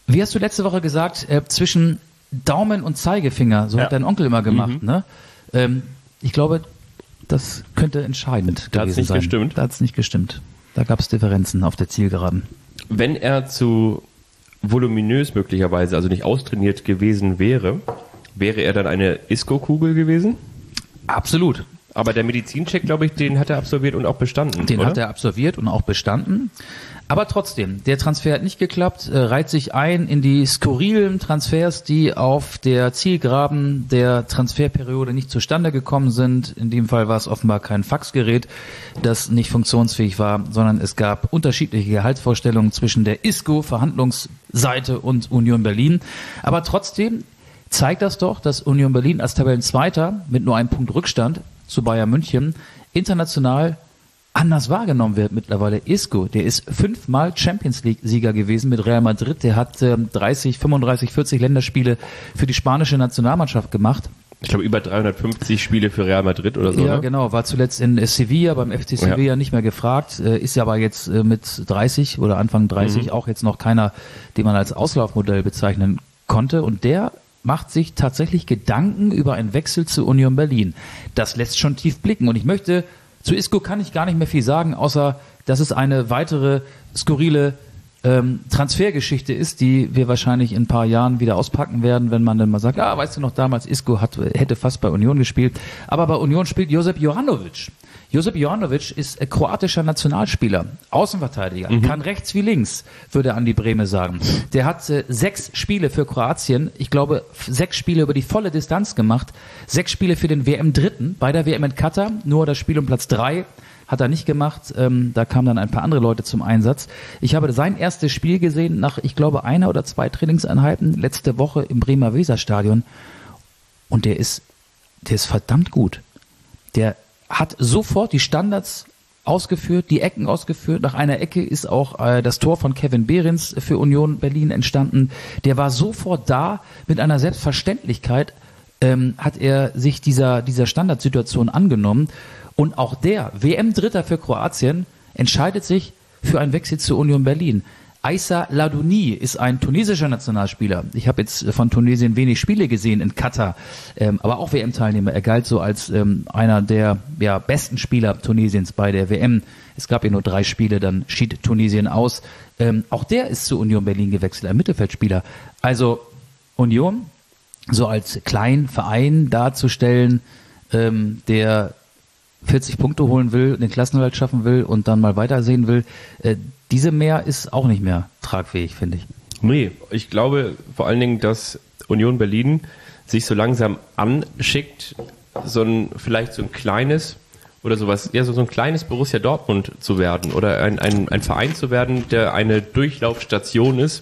Wie hast du letzte Woche gesagt, äh, zwischen Daumen und Zeigefinger, so ja. hat dein Onkel immer gemacht, Mhm. ne? Ähm, ich glaube, das könnte entscheidend Da hat's gewesen nicht sein. gestimmt. Da hat es nicht gestimmt. Da gab es Differenzen auf der Zielgeraden. Wenn er zu voluminös möglicherweise, also nicht austrainiert gewesen wäre, wäre er dann eine Isco-Kugel gewesen? Absolut. Aber der Medizincheck, glaube ich, den hat er absolviert und auch bestanden, Den oder? hat er absolviert und auch bestanden. Aber trotzdem, der Transfer hat nicht geklappt, äh, reiht sich ein in die skurrilen Transfers, die auf der Zielgeraden der Transferperiode nicht zustande gekommen sind. In dem Fall war es offenbar kein Faxgerät, das nicht funktionsfähig war, sondern es gab unterschiedliche Gehaltsvorstellungen zwischen der Isco-Verhandlungsseite und Union Berlin. Aber trotzdem zeigt das doch, dass Union Berlin als Tabellenzweiter mit nur einem Punkt Rückstand zu Bayern München international anders wahrgenommen wird mittlerweile. Isco, der ist fünfmal Champions League-Sieger gewesen mit Real Madrid. Der hat ähm, dreißig, fünfunddreißig, vierzig Länderspiele für die spanische Nationalmannschaft gemacht. Ich glaube, über dreihundertfünfzig Spiele für Real Madrid oder so. Ja, ne? genau. War zuletzt in äh, Sevilla, beim F C Sevilla Ja. nicht mehr gefragt. Äh, ist ja aber jetzt äh, mit dreißig oder Anfang dreißig Mhm. auch jetzt noch keiner, den man als Auslaufmodell bezeichnen konnte. Und der macht sich tatsächlich Gedanken über einen Wechsel zu Union Berlin. Das lässt schon tief blicken. Und ich möchte, zu Isco kann ich gar nicht mehr viel sagen, außer dass es eine weitere skurrile ähm, Transfergeschichte ist, die wir wahrscheinlich in ein paar Jahren wieder auspacken werden, wenn man dann mal sagt, ah, weißt du noch, damals Isco hat, hätte fast bei Union gespielt. Aber bei Union spielt Josip Jovanovic. Josip Jovanovic ist äh, kroatischer Nationalspieler, Außenverteidiger, Mhm. kann rechts wie links, würde Andi Brehme sagen. Der hat äh, sechs Spiele für Kroatien, ich glaube f- sechs Spiele über die volle Distanz gemacht, sechs Spiele für den W M-Dritten bei der W M in Katar, nur das Spiel um Platz drei hat er nicht gemacht, ähm, da kamen dann ein paar andere Leute zum Einsatz. Ich habe sein erstes Spiel gesehen nach, ich glaube, einer oder zwei Trainingseinheiten letzte Woche im Bremer Weserstadion und der ist, der ist verdammt gut. Der hat sofort die Standards ausgeführt, die Ecken ausgeführt. Nach einer Ecke ist auch äh, das Tor von Kevin Behrens für Union Berlin entstanden. Der war sofort da mit einer Selbstverständlichkeit, ähm, hat er sich dieser, dieser Standardsituation angenommen. Und auch der W M-Dritter für Kroatien entscheidet sich für einen Wechsel zu Union Berlin. Aissa Ladouni ist ein tunesischer Nationalspieler. Ich habe jetzt von Tunesien wenig Spiele gesehen in Katar, ähm, aber auch W M-Teilnehmer. Er galt so als ähm, einer der ja, besten Spieler Tunesiens bei der W M. Es gab ja nur drei Spiele, dann schied Tunesien aus. Ähm, auch der ist zu Union Berlin gewechselt, ein Mittelfeldspieler. Also Union, so als kleinen Verein darzustellen, ähm, der vierzig Punkte holen will, den Klassenerhalt schaffen will und dann mal weitersehen will, äh, diese mehr ist auch nicht mehr tragfähig, finde ich. Nee, ich glaube vor allen Dingen, dass Union Berlin sich so langsam anschickt, so ein, vielleicht so ein kleines oder sowas, ja, so, so ein kleines Borussia Dortmund zu werden oder ein, ein, ein Verein zu werden, der eine Durchlaufstation ist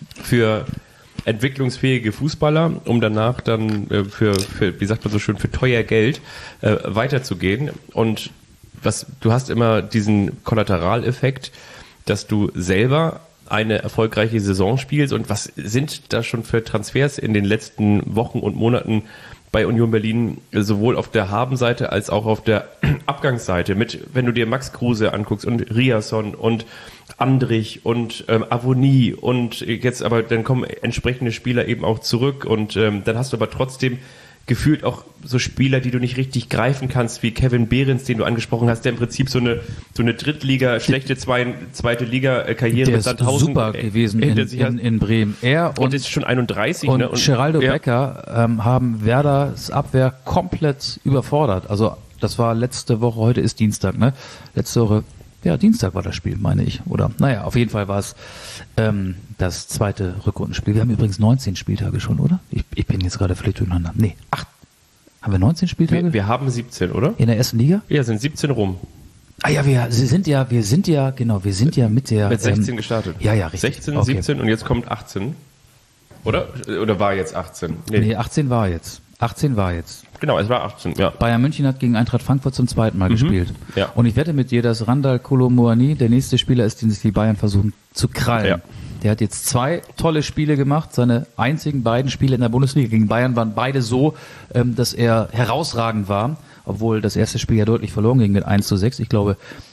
für entwicklungsfähige Fußballer, um danach dann äh, für, für, wie sagt man so schön, für teuer Geld äh, weiterzugehen. Und was, du hast immer diesen Kollateraleffekt, dass du selber eine erfolgreiche Saison spielst. Und was sind da schon für Transfers in den letzten Wochen und Monaten bei Union Berlin, sowohl auf der Habenseite als auch auf der Abgangsseite? Mit, wenn du dir Max Kruse anguckst und Riasson und Andrich und ähm, Avonie und jetzt aber dann kommen entsprechende Spieler eben auch zurück und ähm, dann hast du aber trotzdem gefühlt auch so Spieler, die du nicht richtig greifen kannst, wie Kevin Behrens, den du angesprochen hast, der im Prinzip so eine so eine Drittliga, schlechte zwei, zweite Liga-Karriere Der mit ist Sandhausen super gewesen in, hinter sich hat. in, in Bremen. Er und, und, ist schon einunddreißig. und, ne? und Geraldo ja. Becker ähm, haben Werders Abwehr komplett überfordert. Also das war letzte Woche, heute ist Dienstag, ne? Letzte Woche, ja, Dienstag war das Spiel, meine ich. Oder, naja, auf jeden Fall war es ähm, das zweite Rückrundenspiel. Wir haben übrigens neunzehn Spieltage schon, oder? Ich, ich bin jetzt gerade völlig durcheinander. Nee, acht. Haben wir neunzehn Spieltage? Wir, wir haben siebzehn, oder? In der ersten Liga? Ja, sind siebzehn rum. Ah ja, wir sie sind ja, wir sind ja, genau, wir sind ja mit der... Mit sechzehn ähm, gestartet. Ja, ja, richtig. sechzehn, Okay. siebzehn und jetzt kommt achtzehn. Oder? Oder war jetzt achtzehn? Nee, achtzehn war jetzt. achtzehn war jetzt. Genau, es war achtzehn, ja. Bayern München hat gegen Eintracht Frankfurt zum zweiten Mal gespielt. Ja. Und ich wette mit dir, dass Randal Kolo Muani der nächste Spieler ist, den sich die Bayern versuchen zu krallen. Ja. Der hat jetzt zwei tolle Spiele gemacht. Seine einzigen beiden Spiele in der Bundesliga gegen Bayern waren beide so, ähm, dass er herausragend war. Obwohl das erste Spiel ja deutlich verloren ging mit eins zu sechs. Ich glaube,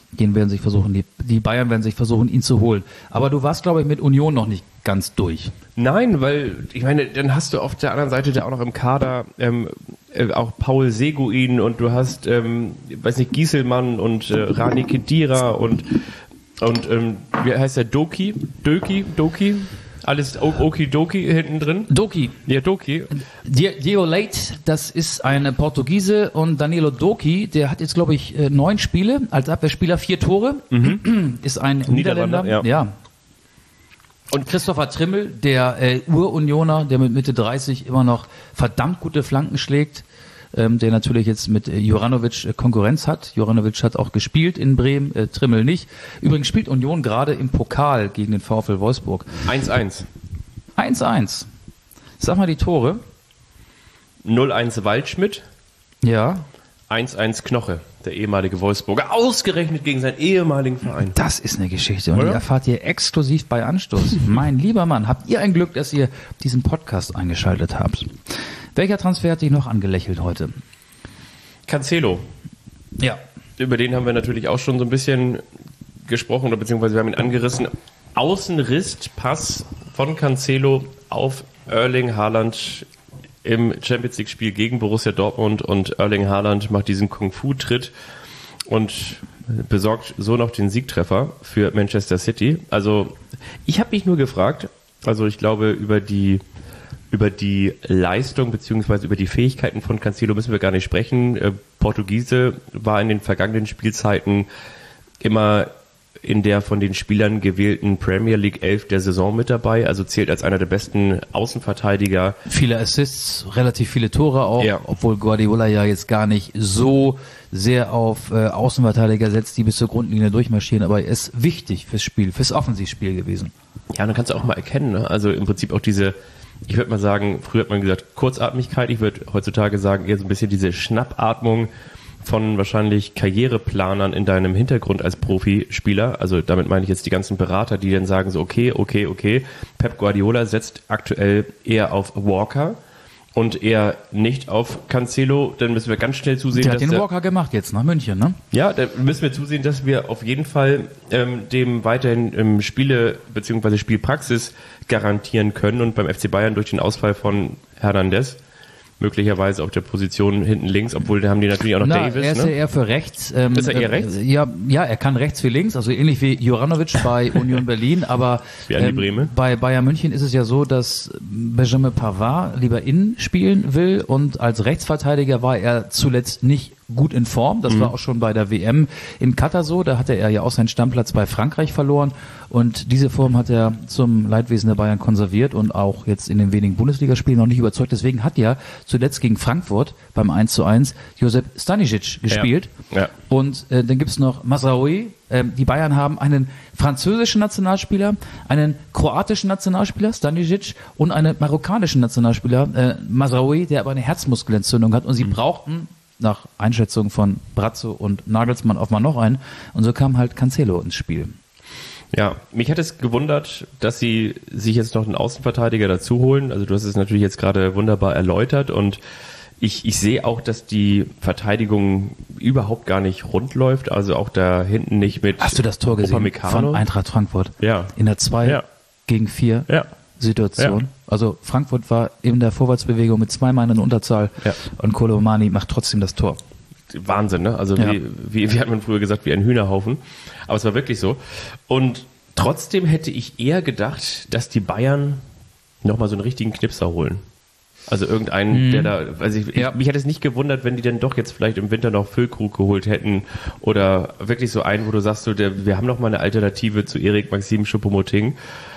Den werden sich versuchen, die, die Bayern werden sich versuchen, ihn zu holen. Aber du warst, glaube ich, mit Union noch nicht ganz durch. Nein, weil, ich meine, dann hast du auf der anderen Seite da auch noch im Kader ähm, äh, auch Paul Seguin und du hast, ähm, weiß nicht, Gieselmann und äh, Rani Kedira und, und ähm, wie heißt der, Doki? Doki? Doki? Alles Okidoki hinten drin? Doki. Ja, Doki. Diego Leite, das ist ein Portugiese, und Danilo Doki, der hat jetzt, glaube ich, neun Spiele als Abwehrspieler, vier Tore, mhm. ist ein Niederländer. Ja. ja. Und Christopher Trimmel, der äh, Ur-Unioner, der mit Mitte dreißig immer noch verdammt gute Flanken schlägt, ähm, der natürlich jetzt mit äh, Juranovic äh, Konkurrenz hat. Juranovic hat auch gespielt in Bremen, äh, Trimmel nicht. Übrigens spielt Union gerade im Pokal gegen den VfL Wolfsburg. eins eins. eins eins. Sag mal die Tore. null eins Waldschmidt. Ja. eins eins Knoche, der ehemalige Wolfsburger, ausgerechnet gegen seinen ehemaligen Verein. Das ist eine Geschichte, und Oder? die erfahrt ihr exklusiv bei Anstoß. Mein lieber Mann, habt ihr ein Glück, dass ihr diesen Podcast eingeschaltet habt. Welcher Transfer hat dich noch angelächelt heute? Cancelo. Ja. Über den haben wir natürlich auch schon so ein bisschen gesprochen, oder beziehungsweise wir haben ihn angerissen. Außenriss, Pass von Cancelo auf Erling Haaland im Champions League Spiel gegen Borussia Dortmund, und Erling Haaland macht diesen Kung-Fu-Tritt und besorgt so noch den Siegtreffer für Manchester City. Also ich habe mich nur gefragt, also ich glaube über die über die Leistung beziehungsweise über die Fähigkeiten von Cancelo müssen wir gar nicht sprechen. Äh, Portugiese war in den vergangenen Spielzeiten immer in der von den Spielern gewählten Premier League elf der Saison mit dabei, also zählt als einer der besten Außenverteidiger. Viele Assists, relativ viele Tore auch, ja. Obwohl Guardiola ja jetzt gar nicht so sehr auf äh, Außenverteidiger setzt, die bis zur Grundlinie durchmarschieren, aber er ist wichtig fürs Spiel, fürs Offensivspiel gewesen. Ja, und dann kannst du auch mal erkennen, ne? Also im Prinzip auch diese, ich würde mal sagen, früher hat man gesagt Kurzatmigkeit, ich würde heutzutage sagen eher so ein bisschen diese Schnappatmung von wahrscheinlich Karriereplanern in deinem Hintergrund als Profispieler. Also damit meine ich jetzt die ganzen Berater, die dann sagen so, okay, okay, okay, Pep Guardiola setzt aktuell eher auf Walker und eher nicht auf Cancelo. Dann müssen wir ganz schnell zusehen, der hat dass den der, Walker gemacht jetzt nach München, ne? ja, da müssen wir zusehen, dass wir auf jeden Fall ähm, dem weiterhin ähm, Spiele bzw. Spielpraxis garantieren können, und beim F C Bayern durch den Ausfall von Hernandez möglicherweise auf der Position hinten links, obwohl da haben die natürlich auch noch Na, Davis. er ist Ne? ja eher für rechts. Ähm, Ist er eher rechts? Äh, ja, ja, er kann rechts wie links, also ähnlich wie Juranovic bei Union Berlin, aber Wie Andi Brehme. bei Bayern München ist es ja so, dass Benjamin Pavard lieber innen spielen will, und als Rechtsverteidiger war er zuletzt nicht gut in Form. Das mhm. war auch schon bei der W M in Katar so. Da hatte er ja auch seinen Stammplatz bei Frankreich verloren, und diese Form hat er zum Leidwesen der Bayern konserviert und auch jetzt in den wenigen Bundesligaspielen noch nicht überzeugt. Deswegen hat ja zuletzt gegen Frankfurt beim eins zu eins Josep Stanisic gespielt. Ja. Ja. Und äh, dann gibt's noch Mazraoui. Ähm, die Bayern haben einen französischen Nationalspieler, einen kroatischen Nationalspieler, Stanisic, und einen marokkanischen Nationalspieler, äh, Mazraoui, der aber eine Herzmuskelentzündung hat, und sie mhm. brauchten nach Einschätzung von Brazzo und Nagelsmann auf mal noch einen, und so kam halt Cancelo ins Spiel. Ja, mich hat es gewundert, dass sie sich jetzt noch einen Außenverteidiger dazu holen. Also du hast es natürlich jetzt gerade wunderbar erläutert, und ich, ich sehe auch, dass die Verteidigung überhaupt gar nicht rund läuft, also auch da hinten nicht mit. Hast du das Tor gesehen Upamecano? von Eintracht Frankfurt? Ja. In der zwei Ja. gegen vier Ja. Situation. Ja. Also Frankfurt war in der Vorwärtsbewegung mit zwei Mann in Unterzahl, Ja. und Kolomani macht trotzdem das Tor. Wahnsinn, ne? Also Ja. wie, wie, wie hat man früher gesagt, wie ein Hühnerhaufen. Aber es war wirklich so. Und trotzdem hätte ich eher gedacht, dass die Bayern nochmal so einen richtigen Knipser holen. Also irgendeinen, mhm. der da, also ich, Ja. ich, mich hätte es nicht gewundert, wenn die dann doch jetzt vielleicht im Winter noch Füllkrug geholt hätten, oder wirklich so einen, wo du sagst, so, der, wir haben noch mal eine Alternative zu Erik Maxim Choupo-Moting.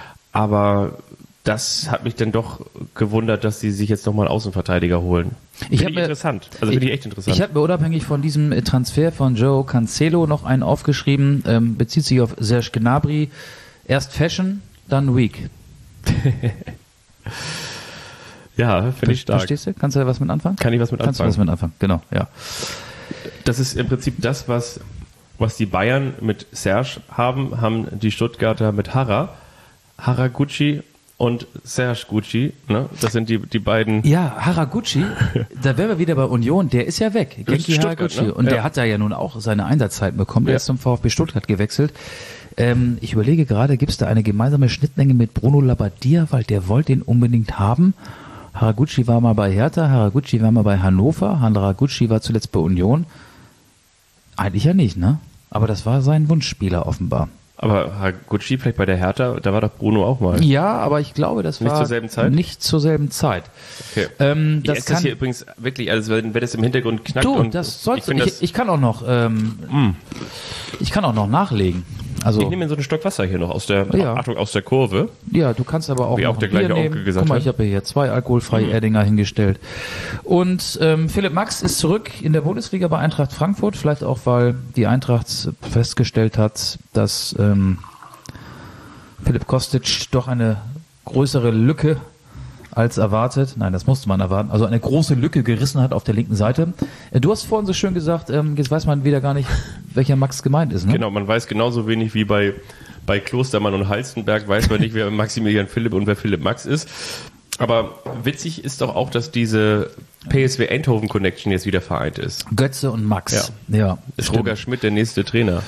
Aber das hat mich dann doch gewundert, dass sie sich jetzt nochmal einen Außenverteidiger holen. Ich Finde hab ich mir- interessant. Also finde ich echt interessant. Ich habe mir unabhängig von diesem äh, Transfer von Joe Cancelo noch einen aufgeschrieben, ähm, bezieht sich auf Serge Gnabry. Erst Fashion, dann Weak. ja, finde ich stark. Verstehst du? Kannst du da was mit anfangen? Kann ich was mit Kannst du anfangen? was mit anfangen, genau, ja. Das ist im Prinzip das, was, was die Bayern mit Serge haben, haben die Stuttgarter mit Hara. Haraguchi und Serge Gucci, ne? Das sind die, die beiden. Ja, Haraguchi, da wären wir wieder bei Union, der ist ja weg. Genki Haraguchi. Ne? Und ja. der hat da ja nun auch seine Einsatzzeiten bekommen. Der Ja. ist zum VfB Stuttgart gewechselt. Ähm, ich überlege gerade, gibt es da eine gemeinsame Schnittmenge mit Bruno Labbadia, weil der wollte ihn unbedingt haben. Haraguchi war mal bei Hertha, Haraguchi war mal bei Hannover, Haraguchi war zuletzt bei Union. Eigentlich ja nicht, ne? Aber das war sein Wunschspieler offenbar. Aber Haraguchi vielleicht bei der Hertha, da war doch Bruno auch mal. Ja, aber ich glaube, das Nicht war zur selben Zeit? nicht zur selben Zeit. Okay. Ähm, Ich das esse kann, das hier übrigens wirklich, also wenn, wenn das im Hintergrund knackt du, und das sollst ich, du. find Ich, das, ich kann auch noch, ähm, Mm. ich kann auch noch nachlegen. Also, ich nehme mir so einen Stock Wasser hier noch aus der, Ja. Achtung, aus der Kurve. ja, du kannst aber auch Wie noch auch der ein Bier gleiche Onkel nehmen. gesagt Guck mal, hat. ich habe hier zwei alkoholfreie Mhm. Erdinger hingestellt. Und ähm, Philipp Max ist zurück in der Bundesliga bei Eintracht Frankfurt, vielleicht auch, weil die Eintracht festgestellt hat, dass ähm, Philipp Kostic doch eine größere Lücke als erwartet, nein, das musste man erwarten, also eine große Lücke gerissen hat auf der linken Seite. Äh, Du hast vorhin so schön gesagt, ähm, jetzt weiß man wieder gar nicht, welcher Max gemeint ist, ne? Genau, man weiß genauso wenig wie bei, bei Klostermann und Halstenberg, weiß man nicht, wer Maximilian Philipp und wer Philipp Max ist. Aber witzig ist doch auch, dass diese P S V Eindhoven Connection jetzt wieder vereint ist. Götze und Max. Ja, ja Ist stimmt. Roger Schmidt der nächste Trainer?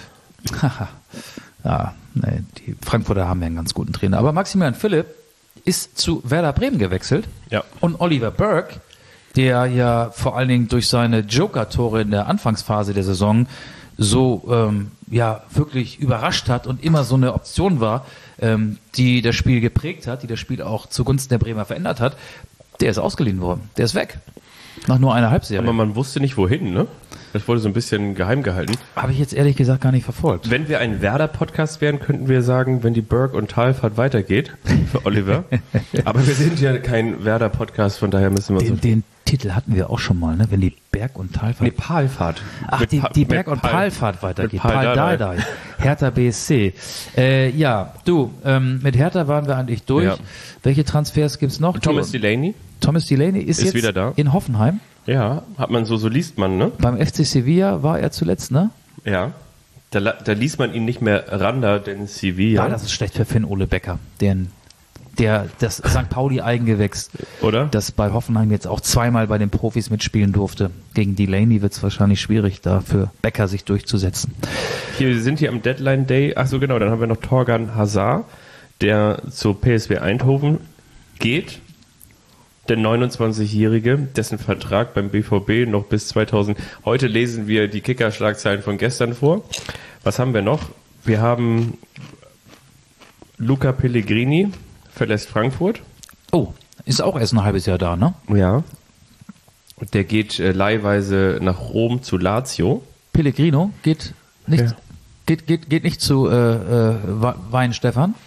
Haha. Ja, nee, die Frankfurter haben ja einen ganz guten Trainer. Aber Maximilian Philipp ist zu Werder Bremen gewechselt. Ja. Und Oliver Burke, der ja vor allen Dingen durch seine Joker-Tore in der Anfangsphase der Saison so ähm, ja wirklich überrascht hat und immer so eine Option war, ähm, die das Spiel geprägt hat, die das Spiel auch zugunsten der Bremer verändert hat, der ist ausgeliehen worden. Der ist weg. Nach nur einer Halbserie. Aber man wusste nicht wohin, ne? Das wurde so ein bisschen geheim gehalten. Habe ich jetzt ehrlich gesagt gar nicht verfolgt. Wenn wir ein Werder-Podcast wären, könnten wir sagen, wenn die Berg- und Talfahrt weitergeht, für Oliver. Aber wir sind ja kein Werder-Podcast, von daher müssen wir so... Den, den Titel hatten wir auch schon mal, ne? Wenn die Berg- und Talfahrt... Nee, Palfahrt. Ach, Mit die, Pa- die mit Berg- und Pal- Palfahrt weitergeht. mit Pal Pal Dardai. Dardai. Hertha B S C. Äh, ja, du, ähm, mit Hertha waren wir eigentlich durch. Ja. Welche Transfers gibt's noch? Thomas du, Delaney? Thomas Delaney ist, ist jetzt wieder da. in Hoffenheim. Ja, hat man so, so liest man, ne? Beim F C Sevilla war er zuletzt, ne? Ja. Da, la- da liest man ihn nicht mehr Randa, denn Sevilla. Ja, das ist schlecht für Finn Ole Becker. Den, der, das Sankt Pauli-Eigengewächs, Oder? das bei Hoffenheim jetzt auch zweimal bei den Profis mitspielen durfte. Gegen Delaney wird es wahrscheinlich schwierig, da für Becker sich durchzusetzen. Hier, wir sind hier am Deadline Day. Ach so, genau, dann haben wir noch Torgan Hazard, der zu P S V Eindhoven geht. Der neunundzwanzigjährige, dessen Vertrag beim B V B noch bis zweitausend... Heute lesen wir die Kicker-Schlagzeilen von gestern vor. Was haben wir noch? Wir haben Luca Pellegrini, verlässt Frankfurt. Oh, ist auch erst ein halbes Jahr da, ne? Ja. Der geht äh, leihweise nach Rom zu Lazio. Pellegrino geht nicht, Ja. geht, geht, geht nicht zu äh, äh, Wein Stefan.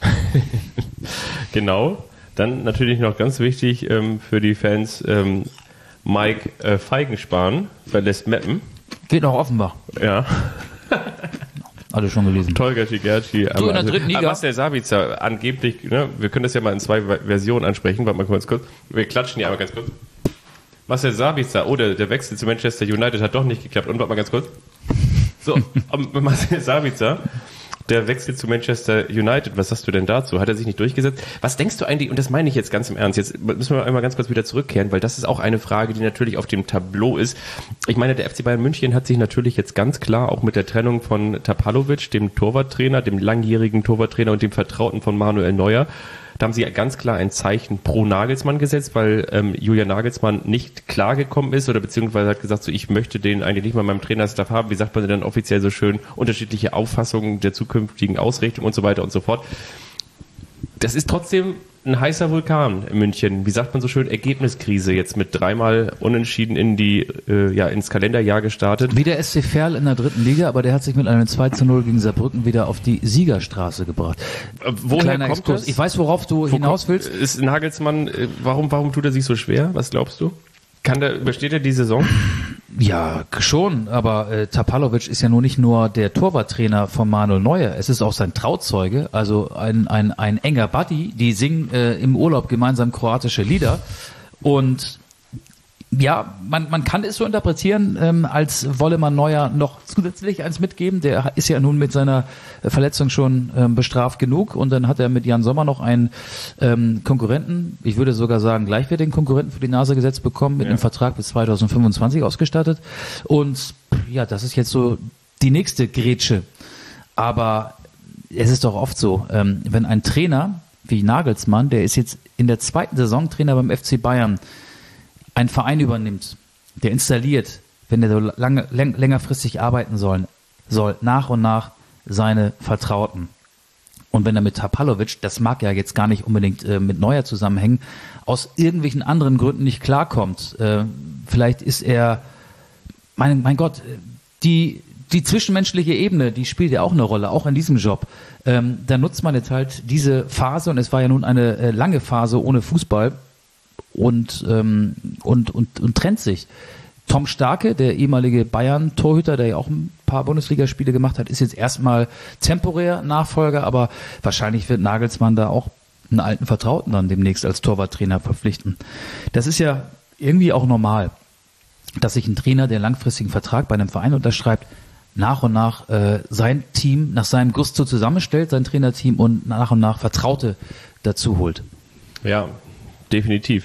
Genau. Dann natürlich noch ganz wichtig ähm, für die Fans, ähm, Mike äh, Feigenspahn verlässt Meppen. Geht nach Offenbach. Ja. Alle schon gelesen. Tolga Tigerci. Du in der dritten Liga. Marcel Sabitzer angeblich, ne, wir können das ja mal in zwei Versionen ansprechen. Warte mal kurz, kurz. Wir klatschen hier einmal ganz kurz. Marcel Sabitzer, oh, der, der Wechsel zu Manchester United hat doch nicht geklappt. Und warte mal ganz kurz. So, um, Marcel Sabitzer, der Wechsel zu Manchester United, was sagst du denn dazu? Hat er sich nicht durchgesetzt? Was denkst du eigentlich, und das meine ich jetzt ganz im Ernst, jetzt müssen wir einmal ganz kurz wieder zurückkehren, weil das ist auch eine Frage, die natürlich auf dem Tableau ist. Ich meine, der F C Bayern München hat sich natürlich jetzt ganz klar auch mit der Trennung von Tapalovic, dem Torwarttrainer, dem langjährigen Torwarttrainer und dem Vertrauten von Manuel Neuer, da haben sie ganz klar ein Zeichen pro Nagelsmann gesetzt, weil ähm, Julian Nagelsmann nicht klargekommen ist oder beziehungsweise hat gesagt, so ich möchte den eigentlich nicht mal in meinem Trainerstaff haben. Wie sagt man denn dann offiziell so schön? Unterschiedliche Auffassungen der zukünftigen Ausrichtung und so weiter und so fort. Das ist trotzdem ein heißer Vulkan in München. Wie sagt man so schön? Ergebniskrise jetzt mit dreimal Unentschieden in die, äh, ja, ins Kalenderjahr gestartet. Wie der S C Verl in der dritten Liga, aber der hat sich mit einem zwei zu null gegen Saarbrücken wieder auf die Siegerstraße gebracht. Äh, woher Kleiner kommt Exkurs. das? Ich weiß, worauf du Wo hinaus kommt- willst. Ist Nagelsmann, äh, warum, warum tut er sich so schwer? Was glaubst du? Kann der, übersteht er die Saison? Ja, schon, aber äh, Tapalovic ist ja nun nicht nur der Torwarttrainer von Manuel Neuer, es ist auch sein Trauzeuge, also ein, ein, ein enger Buddy, die singen äh, im Urlaub gemeinsam kroatische Lieder und Ja, man, man kann es so interpretieren, ähm, als wolle man Neuer noch zusätzlich eins mitgeben. Der ist ja nun mit seiner Verletzung schon ähm, bestraft genug und dann hat er mit Jan Sommer noch einen ähm, Konkurrenten, ich würde sogar sagen gleichwertigen Konkurrenten für die Nase gesetzt bekommen, mit ja. einem Vertrag bis zweitausendfünfundzwanzig ausgestattet. Und ja, das ist jetzt so die nächste Grätsche. Aber es ist doch oft so, ähm, wenn ein Trainer wie Nagelsmann, der ist jetzt in der zweiten Saison Trainer beim F C Bayern, einen Verein übernimmt, der installiert, wenn der so lange, läng, längerfristig arbeiten soll, soll nach und nach seine Vertrauten. Und wenn er mit Tapalovic, das mag ja jetzt gar nicht unbedingt äh, mit Neuer zusammenhängen, aus irgendwelchen anderen Gründen nicht klarkommt, äh, vielleicht ist er, mein, mein Gott, die, die zwischenmenschliche Ebene, die spielt ja auch eine Rolle, auch in diesem Job. Ähm, da nutzt man jetzt halt diese Phase, und es war ja nun eine äh, lange Phase ohne Fußball, und, ähm, und, und, und trennt sich. Tom Starke, der ehemalige Bayern-Torhüter, der ja auch ein paar Bundesligaspiele gemacht hat, ist jetzt erstmal temporär Nachfolger, aber wahrscheinlich wird Nagelsmann da auch einen alten Vertrauten dann demnächst als Torwarttrainer verpflichten. Das ist ja irgendwie auch normal, dass sich ein Trainer, der langfristigen Vertrag bei einem Verein unterschreibt, nach und nach äh, sein Team nach seinem Gusto zusammenstellt, sein Trainerteam, und nach und nach Vertraute dazu holt. Ja, definitiv.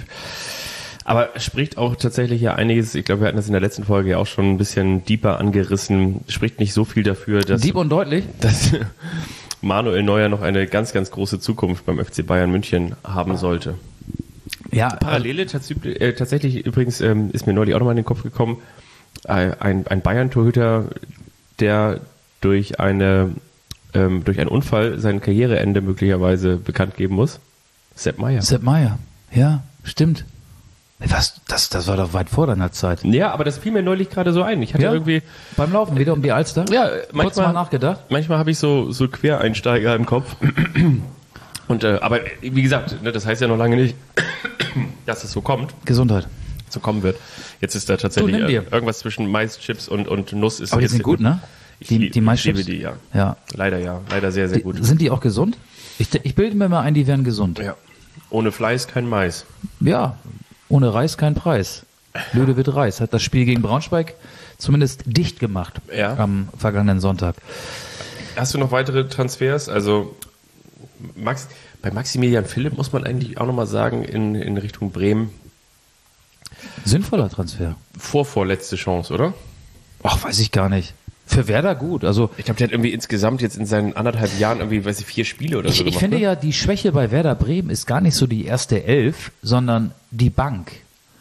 Aber spricht auch tatsächlich ja einiges, ich glaube, wir hatten das in der letzten Folge ja auch schon ein bisschen deeper angerissen, spricht nicht so viel dafür, dass, Deep und deutlich, dass Manuel Neuer noch eine ganz, ganz große Zukunft beim F C Bayern München haben sollte. Ja, Parallele tatsächlich, äh, tatsächlich übrigens ähm, ist mir neulich auch nochmal in den Kopf gekommen, äh, ein, ein Bayern-Torhüter, der durch eine ähm, durch einen Unfall sein Karriereende möglicherweise bekannt geben muss. Sepp Maier. Sepp Maier, ja, stimmt. Was, das, das war doch weit vor deiner Zeit. Ja, aber das fiel mir neulich gerade so ein. Ich hatte ja, irgendwie beim Laufen wieder um die Alster. Ja, manchmal kurz mal nachgedacht. Manchmal habe ich so so Quereinsteiger im Kopf. Und äh, aber wie gesagt, ne, das heißt ja noch lange nicht, dass es so kommt. Gesundheit. So kommen wird. Jetzt ist da tatsächlich du, äh, irgendwas zwischen Maischips und und Nuss ist. Aber die sind gut, ne? Ich, die die Maischips. Ich liebe die, ja. Ja. Leider ja, leider sehr sehr die, gut. Sind die auch gesund? Ich, ich bilde mir mal ein, die wären gesund. Ja. Ohne Fleiß kein Mais. Ja. Ohne Reis kein Preis. Löde wird Reis. Hat das Spiel gegen Braunschweig zumindest dicht gemacht ja. am vergangenen Sonntag. Hast du noch weitere Transfers? Also Max, bei Maximilian Philipp muss man eigentlich auch nochmal sagen, in, in Richtung Bremen. Sinnvoller Transfer. Vorvorletzte Chance, oder? Ach, weiß ich gar nicht. Für Werder gut. Also ich glaube, der hat irgendwie insgesamt jetzt in seinen anderthalb Jahren irgendwie, weiß ich, vier Spiele oder ich, so gemacht. Ich finde ne? ja, die Schwäche bei Werder Bremen ist gar nicht so die erste Elf, sondern die Bank.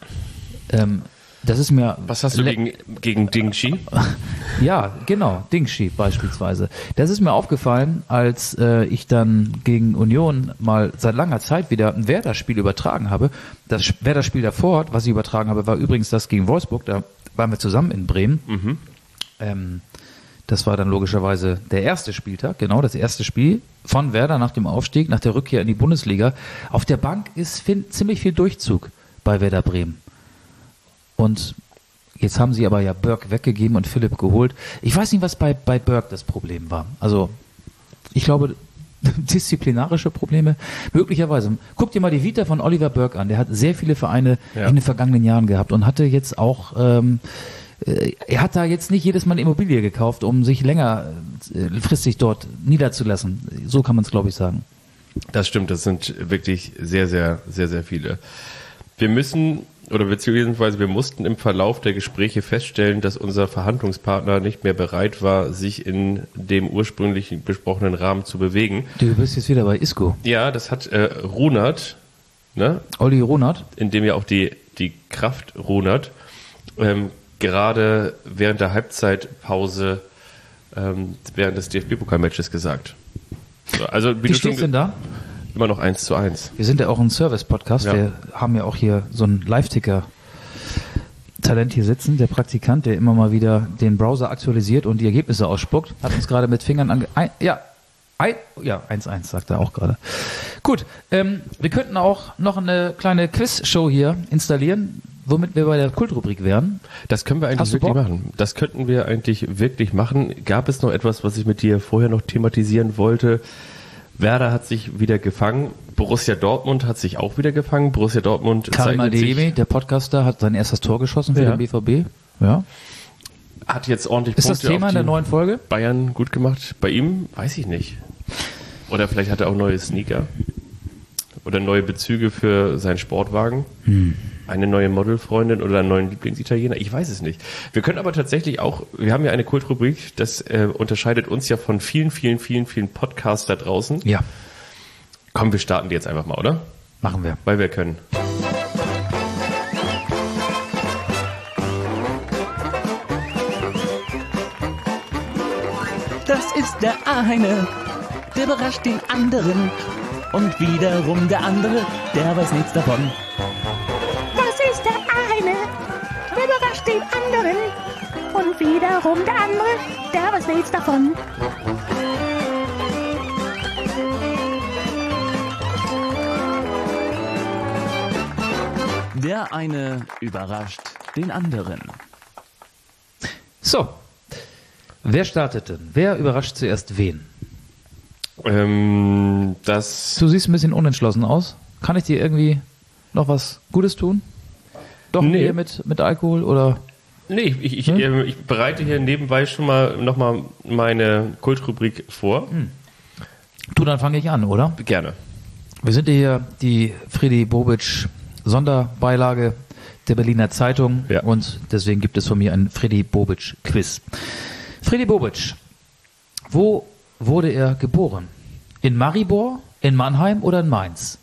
Ähm, das ist mir... Was hast du gegen, gegen Dingshi? Ja, genau, Dingshi beispielsweise. Das ist mir aufgefallen, als äh, ich dann gegen Union mal seit langer Zeit wieder ein Werder-Spiel übertragen habe. Das Werder-Spiel davor, was ich übertragen habe, war übrigens das gegen Wolfsburg. Da waren wir zusammen in Bremen. Mhm. Ähm, das war dann logischerweise der erste Spieltag, genau, das erste Spiel von Werder nach dem Aufstieg, nach der Rückkehr in die Bundesliga. Auf der Bank ist find, ziemlich viel Durchzug bei Werder Bremen. Und jetzt haben sie aber ja Burke weggegeben und Philipp geholt. Ich weiß nicht, was bei, bei Burke das Problem war. Also, ich glaube, disziplinarische Probleme, möglicherweise. Guck dir mal die Vita von Oliver Burke an. Der hat sehr viele Vereine ja. in den vergangenen Jahren gehabt und hatte jetzt auch... Ähm, er hat da jetzt nicht jedes Mal eine Immobilie gekauft, um sich längerfristig dort niederzulassen. So kann man es, glaube ich, sagen. Das stimmt, das sind wirklich sehr, sehr, sehr, sehr viele. Wir müssen, oder beziehungsweise wir mussten im Verlauf der Gespräche feststellen, dass unser Verhandlungspartner nicht mehr bereit war, sich in dem ursprünglich besprochenen Rahmen zu bewegen. Du bist jetzt wieder bei Isco. Ja, das hat äh, Runert, ne? Olli Runert. In dem ja auch die, die Kraft Runert, ähm, gerade während der Halbzeitpause ähm, während des D F B-Pokalmatches gesagt. So, also, wie wie steht's denn da? Immer noch eins zu eins. Wir sind ja auch ein Service-Podcast. Ja. Wir haben ja auch hier so einen Live-Ticker-Talent hier sitzen. Der Praktikant, der immer mal wieder den Browser aktualisiert und die Ergebnisse ausspuckt, hat uns gerade mit Fingern ange... Ein, ja, ein, ja, eins zu eins sagt er auch gerade. Gut, ähm, wir könnten auch noch eine kleine Quiz-Show hier installieren, womit wir bei der Kultrubrik wären. Das können wir eigentlich wirklich machen. Das könnten wir eigentlich wirklich machen. Gab es noch etwas, was ich mit dir vorher noch thematisieren wollte, Werder hat sich wieder gefangen. Borussia Dortmund hat sich auch wieder gefangen. Borussia Dortmund Karim Adeyemi, der Podcaster, hat sein erstes Tor geschossen für Ja. den B V B. Ja. hat jetzt ordentlich Ist Punkte das Thema auf in der die neuen Folge? Bayern gut gemacht. Bei ihm weiß ich nicht. Oder vielleicht hat er auch neue Sneaker. Oder neue Bezüge für seinen Sportwagen. Hm. Eine neue Modelfreundin oder einen neuen Lieblingsitaliener. Ich weiß es nicht. Wir können aber tatsächlich auch, wir haben ja eine Kultrubrik, das äh, unterscheidet uns ja von vielen, vielen, vielen, vielen Podcasts da draußen. Ja. Komm, wir starten die jetzt einfach mal, oder? Machen wir. Weil wir können. Das ist der eine, der überrascht den anderen. Und wiederum der andere, der weiß nichts davon. Das ist der eine, der überrascht den anderen. Und wiederum der andere, der weiß nichts davon. Der eine überrascht den anderen. So. Wer startet denn? Wer überrascht zuerst wen? Ähm, das. Du siehst ein bisschen unentschlossen aus. Kann ich dir irgendwie noch was Gutes tun? Doch Nee. hier mit, mit Alkohol oder? Nee, ich, ich, Hm? ähm, ich bereite hier nebenbei schon mal nochmal meine Kultrubrik vor. Hm. Du, dann fange ich an, oder? Gerne. Wir sind hier die Fredi Bobic Sonderbeilage der Berliner Zeitung Ja. und deswegen gibt es von mir ein Fredi Bobic Quiz. Fredi Bobic, wo wurde er geboren? In Maribor, in Mannheim oder in Mainz?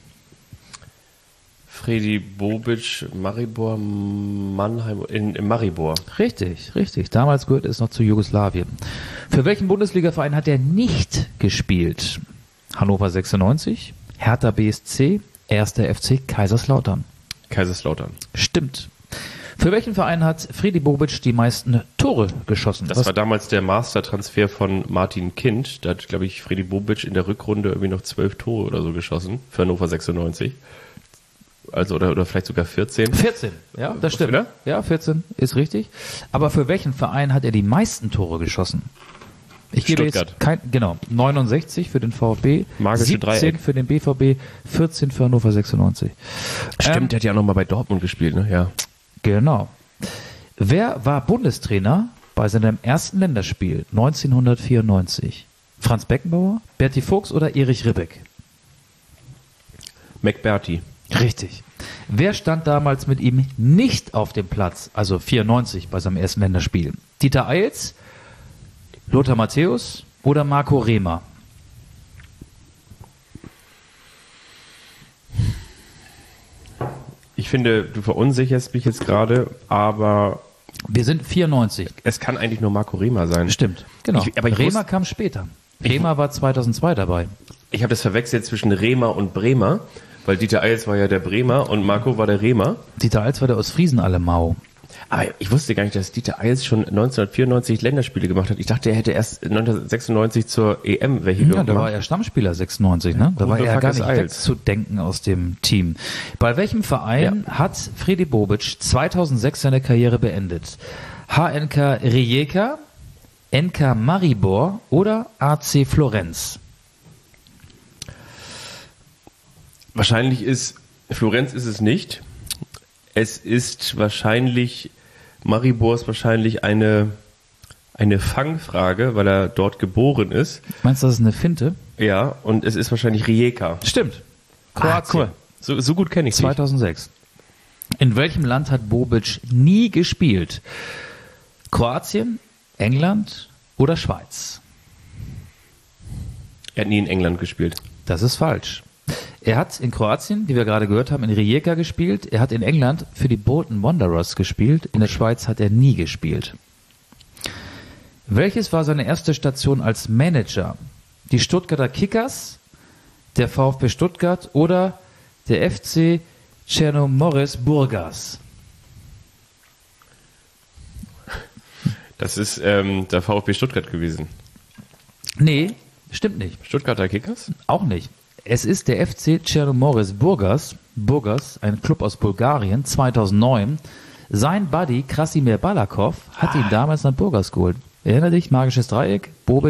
Fredi Bobic, Maribor, Mannheim, in, in Maribor. Richtig, richtig. Damals gehörte es noch zu Jugoslawien. Für welchen Bundesligaverein hat er nicht gespielt? Hannover sechsundneunzig, Hertha B S C, erster F C Kaiserslautern. Kaiserslautern. Stimmt. Für welchen Verein hat Fredi Bobic die meisten Tore geschossen? Das Was- war damals der Mastertransfer von Martin Kind. Da hat, glaube ich, Fredi Bobic in der Rückrunde irgendwie noch zwölf Tore oder so geschossen für Hannover sechsundneunzig. Also, oder, oder vielleicht sogar vierzehn. vierzehn, ja, das stimmt. Wieder? Ja, vierzehn ist richtig. Aber für welchen Verein hat er die meisten Tore geschossen? Ich gebe Stuttgart. jetzt kein, genau, neunundsechzig für den VfB, Magische siebzehn Dreieck. für den B V B, vierzehn für Hannover sechsundneunzig. Stimmt, Ähm, der hat ja auch nochmal bei Dortmund gespielt, ne? Ja. Genau. Wer war Bundestrainer bei seinem ersten Länderspiel neunzehnhundertvierundneunzig? Franz Beckenbauer, Berti Fuchs oder Erich Ribbeck? McBerty. Richtig. Wer stand damals mit ihm nicht auf dem Platz, also vierundneunzig bei seinem ersten Länderspiel? Dieter Eils, Lothar Matthäus oder Marco Rehmer? Ich finde, du verunsicherst mich jetzt gerade, aber Wir sind vierundneunzig. es kann eigentlich nur Marco Rehmer sein. Stimmt, genau. Ich- aber ich Rehmer wusste- kam später. Rehmer war zweitausendzwei dabei. Ich habe das verwechselt zwischen Rehmer und Bremer, weil Dieter Eils war ja der Bremer und Marco war der Rehmer. Dieter Eils war der aus Friesen-Allemau. Aber ich wusste gar nicht, dass Dieter Eils schon neunzehnhundertvierundneunzig Länderspiele gemacht hat. Ich dachte, er hätte erst neunzehnhundertsechsundneunzig zur E M welche Ja, gemacht. da war er Stammspieler sechsundneunzig, ne? Da Who war the er fuck gar is nicht Eils? wegzudenken aus dem Team. Bei welchem Verein hat Fredi Bobic zweitausendsechs seine Karriere beendet? H N K Rijeka, N K Maribor oder A C Florenz? Wahrscheinlich ist, Florenz ist es nicht. Es ist wahrscheinlich, Maribor ist wahrscheinlich eine, eine Fangfrage, weil er dort geboren ist. Meinst du, das ist eine Finte? Ja, und es ist wahrscheinlich Rijeka. Stimmt. Ah, guck mal. So, so gut kenne ich sie. zweitausendsechs. In welchem Land hat Bobic nie gespielt? Kroatien, England oder Schweiz? Er hat nie in England gespielt. Das ist falsch. Er hat in Kroatien, die wir gerade gehört haben, in Rijeka gespielt. Er hat in England für die Bolton Wanderers gespielt. In der Schweiz hat er nie gespielt. Welches war seine erste Station als Manager? Die Stuttgarter Kickers, der VfB Stuttgart oder der F C Chernomorets Burgas? Das ist ähm, der VfB Stuttgart gewesen. Nee, stimmt nicht. Stuttgarter Kickers? Auch nicht. Es ist der F C Chernomorets Burgas, Burgas, ein Club aus Bulgarien, zweitausendneun. Sein Buddy Krasimir Balakov hat ihn damals nach Burgas geholt. Erinner dich, magisches Dreieck, Bobic,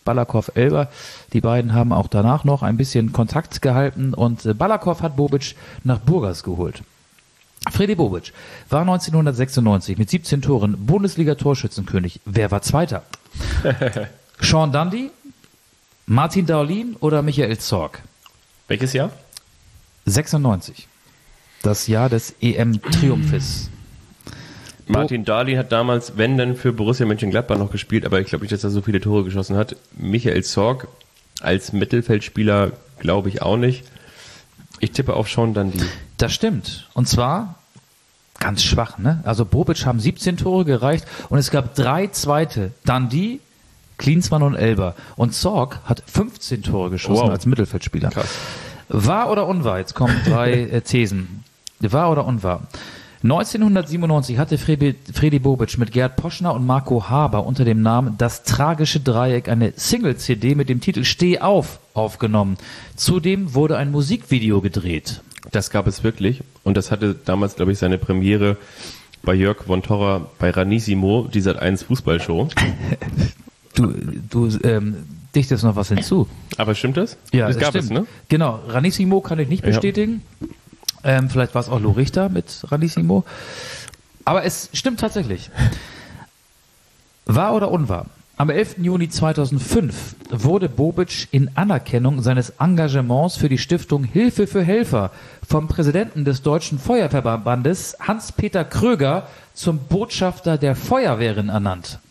Balakow-Elber. Die beiden haben auch danach noch ein bisschen Kontakt gehalten und äh, Balakow hat Bobic nach Burgas geholt. Fredi Bobic war neunzehnhundertsechsundneunzig mit siebzehn Toren Bundesliga-Torschützenkönig. Wer war Zweiter? Sean Dundee, Martin Dahlin oder Michael Zorc? Welches Jahr? sechsundneunzig. Das Jahr des E M-Triumphes. Martin Dahlin hat damals, wenn dann, für Borussia Mönchengladbach noch gespielt, aber ich glaube nicht, dass er so viele Tore geschossen hat. Michael Zorc als Mittelfeldspieler glaube ich auch nicht. Ich tippe auf Sean Dundee. Das stimmt. Und zwar ganz schwach, ne? Also Bobic haben siebzehn Tore gereicht und es gab drei Zweite. Dundee, Klinsmann und Elber. Und Zorc hat fünfzehn Tore geschossen Wow. als Mittelfeldspieler. Krass. Wahr oder unwahr? Jetzt kommen drei äh, Thesen. Wahr oder unwahr? neunzehnhundertsiebenundneunzig hatte Fredi, Fredi Bobic mit Gerd Poschner und Marco Haber unter dem Namen Das tragische Dreieck eine Single-C D mit dem Titel Steh auf aufgenommen. Zudem wurde ein Musikvideo gedreht. Das gab es wirklich und das hatte damals, glaube ich, seine Premiere bei Jörg von Torra bei Ranissimo, die Sat eins Fußballshow. Du, du ähm, dichtest noch was hinzu. Aber stimmt das? Ja, das das gab stimmt. es, ne? Genau, Ranissimo kann ich nicht Ja. bestätigen. Ähm, vielleicht war es auch Lo Richter mit Ranissimo. Aber es stimmt tatsächlich. Wahr oder unwahr? Am elften Juni zweitausendfünf wurde Bobic in Anerkennung seines Engagements für die Stiftung Hilfe für Helfer vom Präsidenten des Deutschen Feuerwehrverbandes Hans-Peter Kröger zum Botschafter der Feuerwehren ernannt.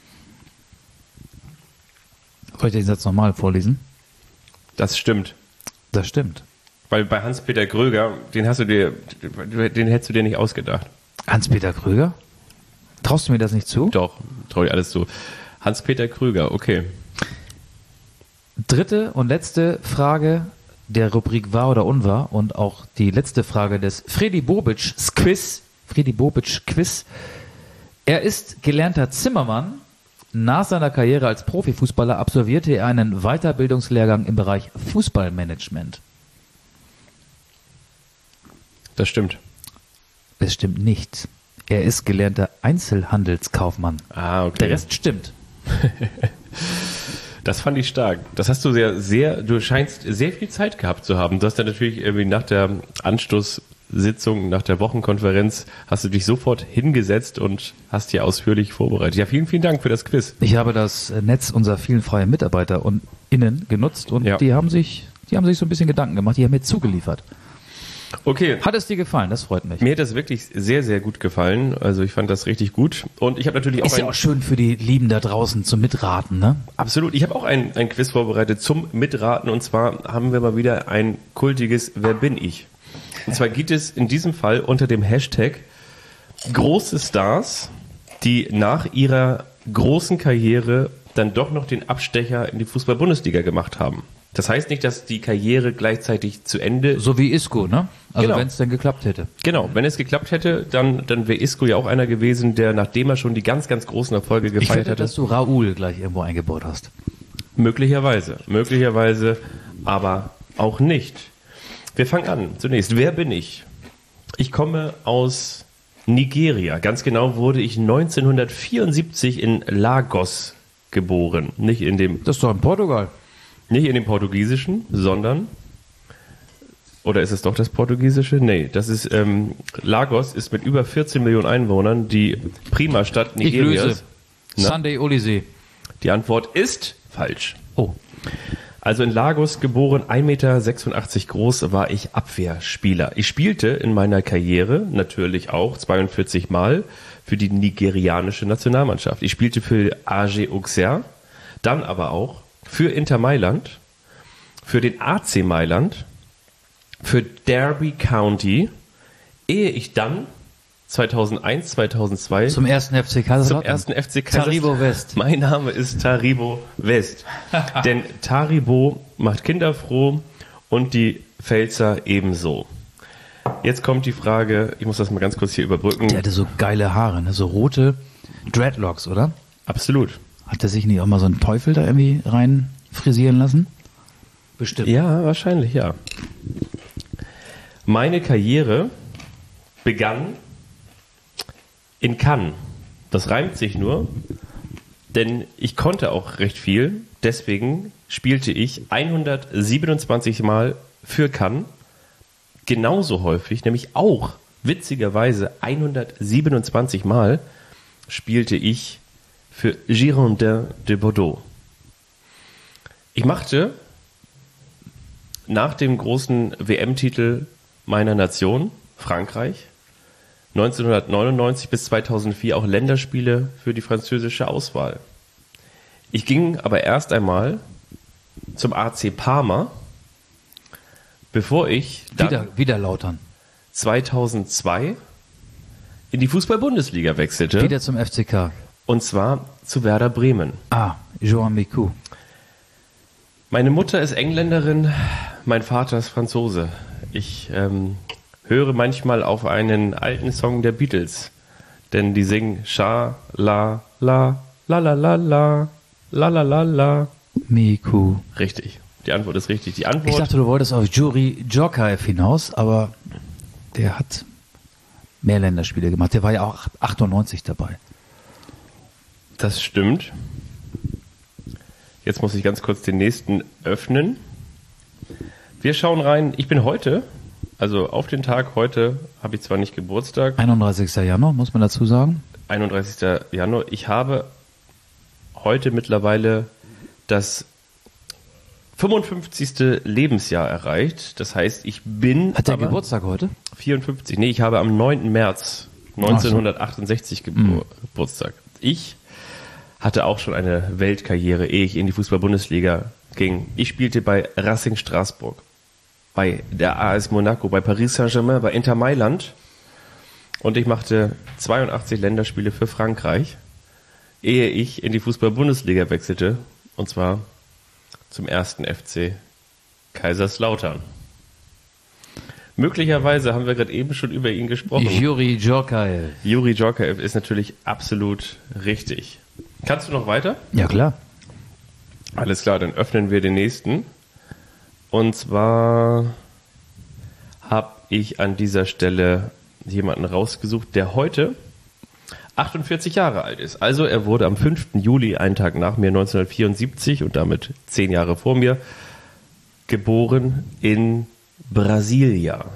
Soll ich den Satz nochmal vorlesen? Das stimmt. Das stimmt. Weil bei Hans-Peter Kröger, den hast du dir, den hättest du dir nicht ausgedacht. Hans-Peter Kröger? Traust du mir das nicht zu? Doch, traue ich alles zu. Hans-Peter Kröger, okay. Dritte und letzte Frage der Rubrik Wahr oder Unwahr und auch die letzte Frage des Fredi Bobic Quiz. Fredi Bobic Quiz. Er ist gelernter Zimmermann. Nach seiner Karriere als Profifußballer absolvierte er einen Weiterbildungslehrgang im Bereich Fußballmanagement. Das stimmt. Es stimmt nicht. Er ist gelernter Einzelhandelskaufmann. Ah, okay. Der Rest stimmt. Das fand ich stark. Das hast du sehr, sehr, du scheinst sehr viel Zeit gehabt zu haben. Du hast dann natürlich irgendwie nach der Anstoßsitzung, nach der Wochenkonferenz, hast du dich sofort hingesetzt und hast hier ausführlich vorbereitet. Ja, vielen, vielen Dank für das Quiz. Ich habe das Netz unserer vielen freien Mitarbeiter und innen genutzt und Ja. die haben sich, die haben sich so ein bisschen Gedanken gemacht, die haben mir zugeliefert. Okay. Hat es dir gefallen? Das freut mich. Mir hat das wirklich sehr, sehr gut gefallen. Also ich fand das richtig gut. Und ich habe natürlich auch Ist ja ein, auch schön für die Lieben da draußen zum Mitraten, ne? absolut, ich habe auch ein, ein Quiz vorbereitet zum Mitraten. Und zwar haben wir mal wieder ein kultiges Wer bin ich? Und zwar gibt es in diesem Fall unter dem Hashtag große Stars, die nach ihrer großen Karriere dann doch noch den Abstecher in die Fußball-Bundesliga gemacht haben. Das heißt nicht, dass die Karriere gleichzeitig zu Ende. So wie Isco, ne? Also Genau. wenn es denn geklappt hätte. Genau, wenn es geklappt hätte, dann, dann wäre Isco ja auch einer gewesen, der, nachdem er schon die ganz, ganz großen Erfolge Ich gefeiert finde, hatte. dass du Raoul gleich irgendwo eingebaut hast. Möglicherweise, möglicherweise, aber auch nicht. Wir fangen an. Zunächst, wer bin ich? Ich komme aus Nigeria. Ganz genau wurde ich neunzehnhundertvierundsiebzig in Lagos geboren. Nicht in dem, Das ist doch in Portugal. nicht in dem Portugiesischen, sondern, oder ist es doch das Portugiesische? Nee, das ist, ähm, Lagos ist mit über vierzehn Millionen Einwohnern die Primastadt Ich Nigerias. löse. Na? Sunday Olysee. Die Antwort ist falsch. Oh. Also in Lagos geboren, ein Meter sechsundachtzig groß, war ich Abwehrspieler. Ich spielte in meiner Karriere natürlich auch zweiundvierzig Mal für die nigerianische Nationalmannschaft. Ich spielte für A G Auxerre, dann aber auch für Inter Mailand, für den A C Mailand, für Derby County, ehe ich dann zweitausendeins, zweitausendzwei Zum ersten F C Kaiserslautern. zum ersten F C Kaiserslautern. Taribo West. Mein Name ist Taribo West. Denn Taribo macht Kinder froh und die Pfälzer ebenso. Jetzt kommt die Frage, ich muss das mal ganz kurz hier überbrücken. Der hatte so geile Haare, ne? So rote Dreadlocks, oder? Absolut. Hat er sich nicht auch mal so einen Teufel da irgendwie rein frisieren lassen? Bestimmt. Ja, wahrscheinlich, ja. Meine Karriere begann in Cannes. Das reimt sich nur, denn ich konnte auch recht viel, deswegen spielte ich hundertsiebenundzwanzig Mal für Cannes, genauso häufig, nämlich auch witzigerweise hundertsiebenundzwanzig Mal spielte ich für Girondins de Bordeaux. Ich machte nach dem großen W M-Titel meiner Nation, Frankreich, neunzehnhundertneunundneunzig bis zweitausendvier auch Länderspiele für die französische Auswahl. Ich ging aber erst einmal zum A C Parma, bevor ich dann Wieder, wieder Lautern. zweitausendzwei in die Fußball-Bundesliga wechselte. Wieder zum F C K. Und zwar zu Werder Bremen. Ah, Joan Micou. Meine Mutter ist Engländerin, mein Vater ist Franzose. Ich ähm, höre manchmal auf einen alten Song der Beatles, denn die singen Sha, La, La, La, La, La, La, La, La, La, La. Micou. Richtig, die Antwort ist richtig. Die Antwort, Ich dachte, du wolltest auf Juri Djorkaeff hinaus, aber der hat mehr Länderspiele gemacht. Der war ja auch achtundneunzig dabei. das stimmt. Jetzt muss ich ganz kurz den nächsten öffnen. Wir schauen rein. Ich bin heute, also auf den Tag heute, habe ich zwar nicht Geburtstag, einunddreißigster Januar, muss man dazu sagen. einunddreißigster Januar. Ich habe heute mittlerweile das fünfundfünfzigste Lebensjahr erreicht. Das heißt, ich bin Hat der aber Geburtstag heute? vierundfünfzig. Nee, ich habe am neunten März neunzehnhundertachtundsechzig Gebur- Geburtstag. Ich hatte auch schon eine Weltkarriere, ehe ich in die Fußball-Bundesliga ging. Ich spielte bei Racing Straßburg, bei der A S Monaco, bei Paris Saint-Germain, bei Inter Mailand. Und ich machte zweiundachtzig Länderspiele für Frankreich, ehe ich in die Fußball-Bundesliga wechselte. Und zwar zum ersten F C Kaiserslautern. Möglicherweise haben wir gerade eben schon über ihn gesprochen. Juri Djorkaeff. Juri Djorkaeff ist natürlich absolut richtig. Kannst du noch weiter? Ja, klar. Alles klar, dann öffnen wir den nächsten. Und zwar habe ich an dieser Stelle jemanden rausgesucht, der heute achtundvierzig Jahre alt ist. Also er wurde am fünften Juli, einen Tag nach mir, neunzehnhundertvierundsiebzig und damit zehn Jahre vor mir, geboren in Brasilia.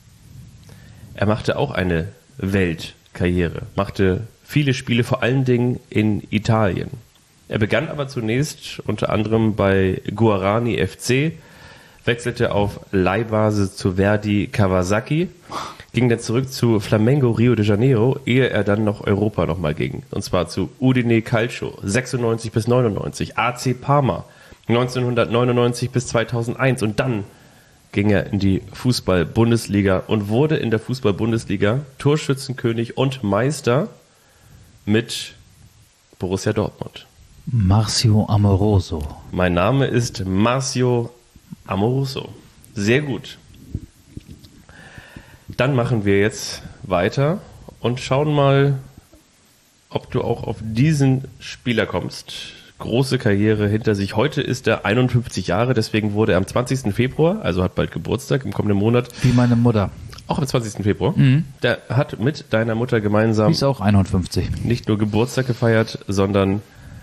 Er machte auch eine Weltkarriere, machte viele Spiele, vor allen Dingen in Italien. Er begann aber zunächst unter anderem bei Guarani F C, wechselte auf Leihbasis zu Verdi Kawasaki, ging dann zurück zu Flamengo Rio de Janeiro, ehe er dann noch Europa nochmal ging. Und zwar zu Udine Calcio, sechsundneunzig bis neunundneunzig, A C Parma, neunzehnhundertneunundneunzig bis zweitausendeins. Und dann ging er in die Fußball-Bundesliga und wurde in der Fußball-Bundesliga Torschützenkönig und Meister mit Borussia Dortmund. Marcio Amoroso. Mein Name ist Marcio Amoroso. Sehr gut. Dann machen wir jetzt weiter und schauen mal, ob du auch auf diesen Spieler kommst. Große Karriere hinter sich. Heute ist er einundfünfzig Jahre, deswegen wurde er am zwanzigsten Februar, also hat bald Geburtstag, im kommenden Monat. Wie meine Mutter. Auch am zwanzigsten Februar. Mhm. Der hat mit deiner Mutter gemeinsam Die ist auch einundfünfzig. nicht nur Geburtstag gefeiert, sondern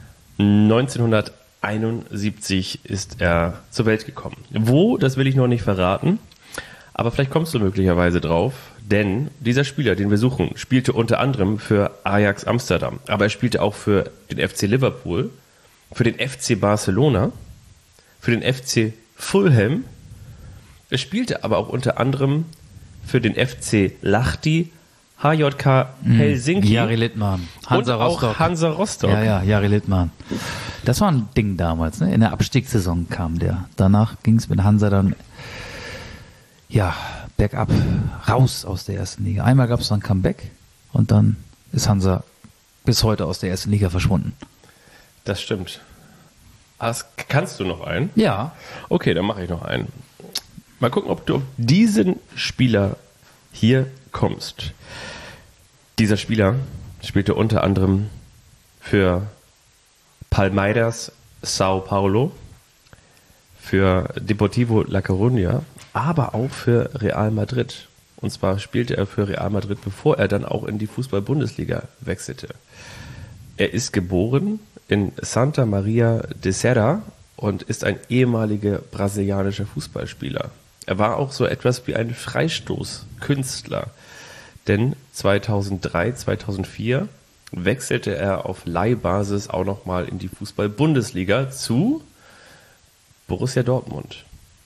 neunzehnhunderteinundsiebzig ist er zur Welt gekommen. Wo, das will ich noch nicht verraten, aber vielleicht kommst du möglicherweise drauf, denn dieser Spieler, den wir suchen, spielte unter anderem für Ajax Amsterdam, aber er spielte auch für den F C Liverpool, für den F C Barcelona, für den F C Fulham. Er spielte aber auch unter anderem für den F C Lahti, H J K Helsinki Jari Littmann. Hansa und auch Rostock. Hansa Rostock. Ja, ja, Jari Littmann. Das war ein Ding damals, ne? In der Abstiegssaison kam der. Danach ging es mit Hansa dann, ja, bergab, raus aus der ersten Liga. Einmal gab es dann ein Comeback und dann ist Hansa bis heute aus der ersten Liga verschwunden. Das stimmt. Das, kannst du noch einen? Ja. Okay, dann mache ich noch einen. Mal gucken, ob du auf diesen Spieler hier kommst. Dieser Spieler spielte unter anderem für Palmeiras Sao Paulo, für Deportivo La Coruña, aber auch für Real Madrid. Und zwar spielte er für Real Madrid, bevor er dann auch in die Fußball-Bundesliga wechselte. Er ist geboren in Santa Maria de Serra und ist ein ehemaliger brasilianischer Fußballspieler. Er war auch so etwas wie ein Freistoßkünstler, denn zweitausenddrei, zweitausendvier wechselte er auf Leihbasis auch nochmal in die Fußball-Bundesliga zu Borussia Dortmund.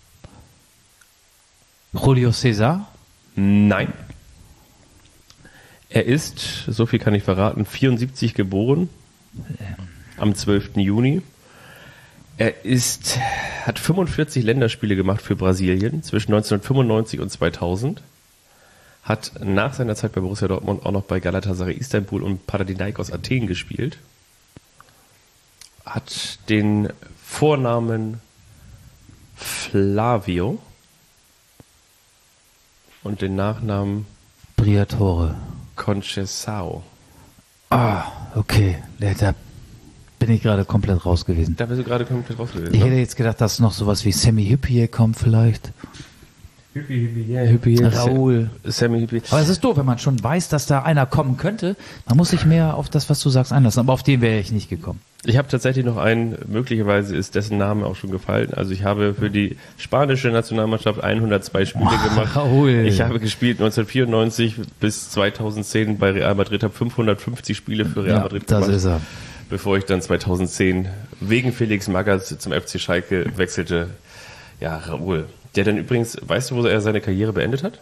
Julio César? Nein. Er ist, so viel kann ich verraten, vierundsiebzig geboren, am zwölften Juni. Er ist, hat fünfundvierzig Länderspiele gemacht für Brasilien zwischen neunzehnhundertfünfundneunzig und zweitausend. Hat nach seiner Zeit bei Borussia Dortmund auch noch bei Galatasaray Istanbul und Panathinaikos Athen gespielt. Hat den Vornamen Flavio und den Nachnamen Briatore. Conceição. Ah, okay. Da bin ich gerade komplett raus gewesen. Da bist du gerade komplett raus gewesen. Ich ne? hätte jetzt gedacht, dass noch sowas wie Sammy Hüppier kommt vielleicht. Hüppi, Hüppi, ja, Hüppi. Raoul. Sammy Hüppi. Aber es ist doof, wenn man schon weiß, dass da einer kommen könnte. Man muss sich mehr auf das, was du sagst, einlassen. Aber auf den wäre ich nicht gekommen. Ich habe tatsächlich noch einen, möglicherweise ist dessen Name auch schon gefallen. Also ich habe für die spanische Nationalmannschaft hundertzwei Spiele Oh, gemacht. Raoul. Ich habe gespielt neunzehnhundertvierundneunzig bis zweitausendzehn bei Real Madrid, habe fünfhundertfünfzig Spiele für Real Ja, Madrid das gemacht. ist er. Bevor ich dann zweitausendzehn wegen Felix Magath zum F C Schalke wechselte. Ja, Raoul. Der dann übrigens, weißt du, wo er seine Karriere beendet hat?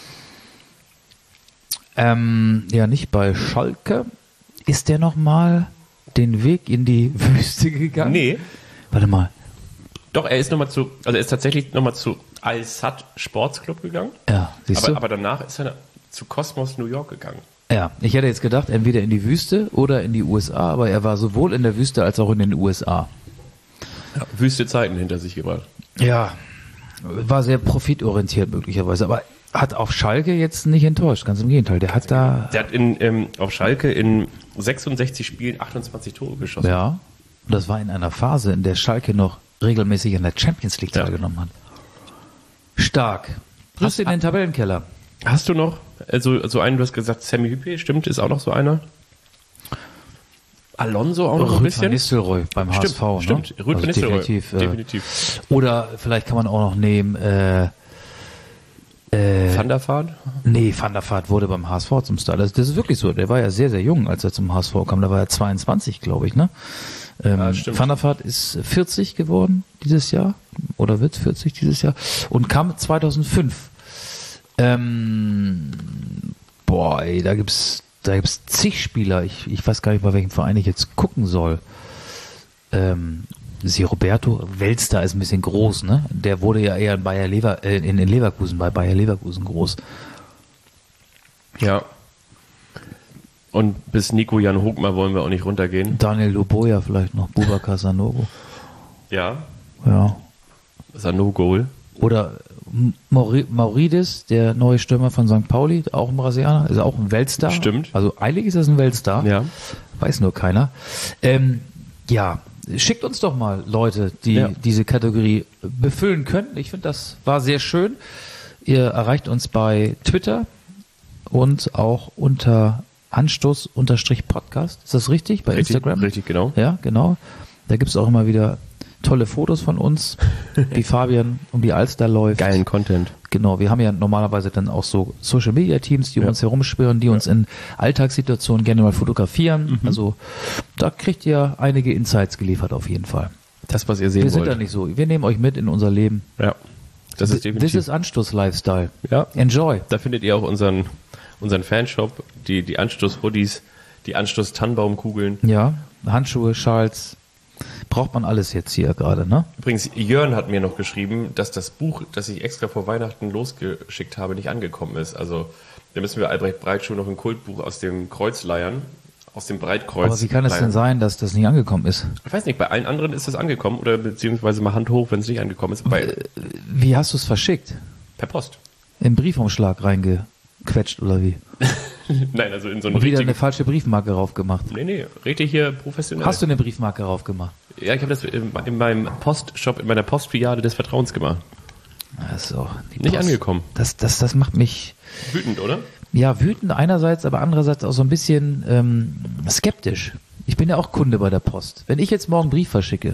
Ähm, ja, nicht bei Schalke. Ist der nochmal den Weg in die Wüste gegangen? Nee. Warte mal. Doch, er ist nochmal zu, also er ist tatsächlich nochmal zu Al-Sadd Sportsclub gegangen. Ja, siehst Aber, du? aber danach ist er zu Cosmos New York gegangen. Ja, ich hätte jetzt gedacht, entweder in die Wüste oder in die U S A, aber er war sowohl in der Wüste als auch in den U S A. Ja, wüste Zeiten hinter sich gebracht. Ja, war sehr profitorientiert möglicherweise, aber hat auf Schalke jetzt nicht enttäuscht, ganz im Gegenteil. Der hat da, Der hat in, ähm, auf Schalke in sechsundsechzig Spielen achtundzwanzig Tore geschossen. ja, und das war in einer Phase, in der Schalke noch regelmäßig an der Champions League Ja. teilgenommen hat. Stark. Plus in den Tabellenkeller. Hast du noch, also so einen, du hast gesagt, Sammy Hüppi, stimmt, ist auch noch so einer. Alonso auch noch ein Rüd van bisschen. Nistelrooy beim H S V. Stimmt, ne? Rüd van Also Nistelrooy. definitiv, äh, definitiv. Oder vielleicht kann man auch noch nehmen, äh, äh, Van der Vaart? nee, Van der Vaart wurde beim H S V zum Star. Das, das ist wirklich so. Der war ja sehr, sehr jung, als er zum H S V kam. Da war er zweiundzwanzig, glaube ich, ne? Ähm, Ja, stimmt. Van der Vaart ist vierzig geworden dieses Jahr. Oder wird vierzig dieses Jahr. Und kam zweitausendfünf. Ähm, boah, ey, da gibt's, da gibt's zig Spieler. Ich, ich weiß gar nicht, bei welchem Verein ich jetzt gucken soll. Ähm, Sie Roberto Welster ist ein bisschen groß, ne? Der wurde ja eher in Bayer Lever, äh, in, in Leverkusen, bei Bayer Leverkusen groß. Ja. Und bis Nico Jan Hogmar wollen wir auch nicht runtergehen. Daniel Loboya vielleicht noch, Boubacar Sanogo. Ja. Ja. Sanogo. Oder Mauri- Mauridis, der neue Stürmer von Sankt Pauli, auch ein Brasilianer, ist auch ein Weltstar. Stimmt. Also eigentlich ist das ein Weltstar. Ja. Weiß nur keiner. Ähm, ja, schickt uns doch mal Leute, die Ja. diese Kategorie befüllen können. Ich finde, das war sehr schön. Ihr erreicht uns bei Twitter und auch unter Anstoß-Podcast. Ist das richtig? Bei Richtig, Instagram? richtig, genau. Ja, genau. Da gibt es auch immer wieder tolle Fotos von uns, wie Fabian um die Alster läuft. Geilen Content. Genau, wir haben ja normalerweise dann auch so Social Media Teams, die um Ja. uns herumschwirren, die uns in Alltagssituationen gerne mal fotografieren. Mhm. Also da kriegt ihr einige Insights geliefert auf jeden Fall. Das, was ihr sehen Wir sind wollt. da nicht so. Wir nehmen euch mit in unser Leben. Ja. Das ist This definitiv. is Anstoß-Lifestyle. Ja. Enjoy. Da findet ihr auch unseren, unseren Fanshop, die, die Anstoß-Hoodies, die Anstoß-Tannenbaumkugeln. Ja, Handschuhe, Schals, braucht man alles jetzt hier gerade, ne? Übrigens, Jörn hat mir noch geschrieben, dass das Buch, das ich extra vor Weihnachten losgeschickt habe, nicht angekommen ist. Also, da müssen wir Albrecht Breitschuh noch ein Kultbuch aus dem Kreuz leiern, aus dem Breitkreuz. Aber wie kann es denn leiern. sein, dass das nicht angekommen ist? Ich weiß nicht, bei allen anderen ist das angekommen oder beziehungsweise mal Hand hoch, wenn es nicht angekommen ist. Bei, Wie hast du es verschickt? per Post. Im Briefumschlag reingequetscht oder wie? Nein, also in so einem Und wieder richtigen... eine falsche Briefmarke drauf gemacht. Nee, nee, richtig hier professionell. Hast du eine Briefmarke drauf gemacht? Ja, ich habe das in, in meinem Postshop, in meiner Postfiliale des Vertrauens gemacht. Das ist auch die Nicht Post. angekommen. Das, das, das macht mich Wütend, oder? ja wütend einerseits, aber andererseits auch so ein bisschen ähm, skeptisch. Ich bin ja auch Kunde bei der Post. Wenn ich jetzt morgen einen Brief verschicke,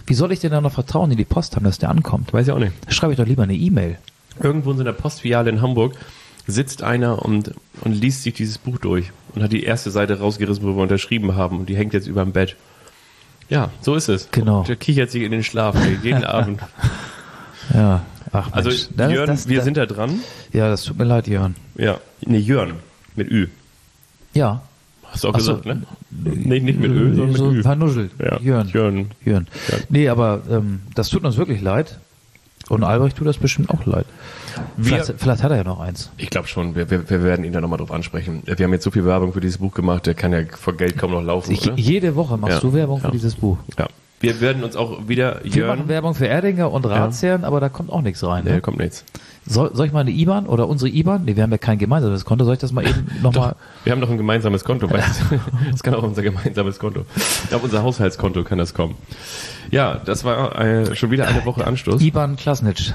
Wie soll ich denn da noch vertrauen in die Post haben, dass der ankommt? Weiß ich auch nicht. Da schreibe ich doch lieber eine E-Mail. Irgendwo in so einer Postfiliale in Hamburg sitzt einer und, und liest sich dieses Buch durch und hat die erste Seite rausgerissen, wo wir unterschrieben haben und die hängt jetzt über dem Bett. Ja, so ist es. Genau. Und der kichert sich in den Schlaf, jeden Abend. Ja, ach Mensch. Also Das- Jörn, das- wir das- sind da dran. Ja, das tut mir leid, Jörn. Ja, nee, Jörn mit Ü. Ja. Hast du auch Ach so. gesagt, ne? Nee, nicht mit Ö, sondern so mit Ü. vernuschelt. Ja, Jörn. Jörn. Jörn. Ja. Nee, aber ähm, das tut uns wirklich leid. Und Albrecht tut das bestimmt auch leid. Wir- Vielleicht, vielleicht hat er ja noch eins. Ich glaube schon, wir, wir, wir werden ihn da nochmal drauf ansprechen. Wir haben jetzt so viel Werbung für dieses Buch gemacht, der kann ja vor Geld kaum noch laufen, Ich, oder? jede Woche machst Ja. du Werbung Ja. für dieses Buch. Ja. Wir werden uns auch wieder Wir machen Jörn... Werbung für Erdinger und Ratsherrn, aber da kommt auch nichts rein. Nee, Ne? kommt nichts. Soll, soll ich mal eine I B A N oder unsere I B A N? Nee, wir haben ja kein gemeinsames Konto. Soll ich das mal eben nochmal... Wir haben doch ein gemeinsames Konto. Weißt du? Das kann auch unser gemeinsames Konto. Auf unser Haushaltskonto kann das kommen. Ja, das war äh, schon wieder eine Woche Anstoß. I B A N Klasnitsch.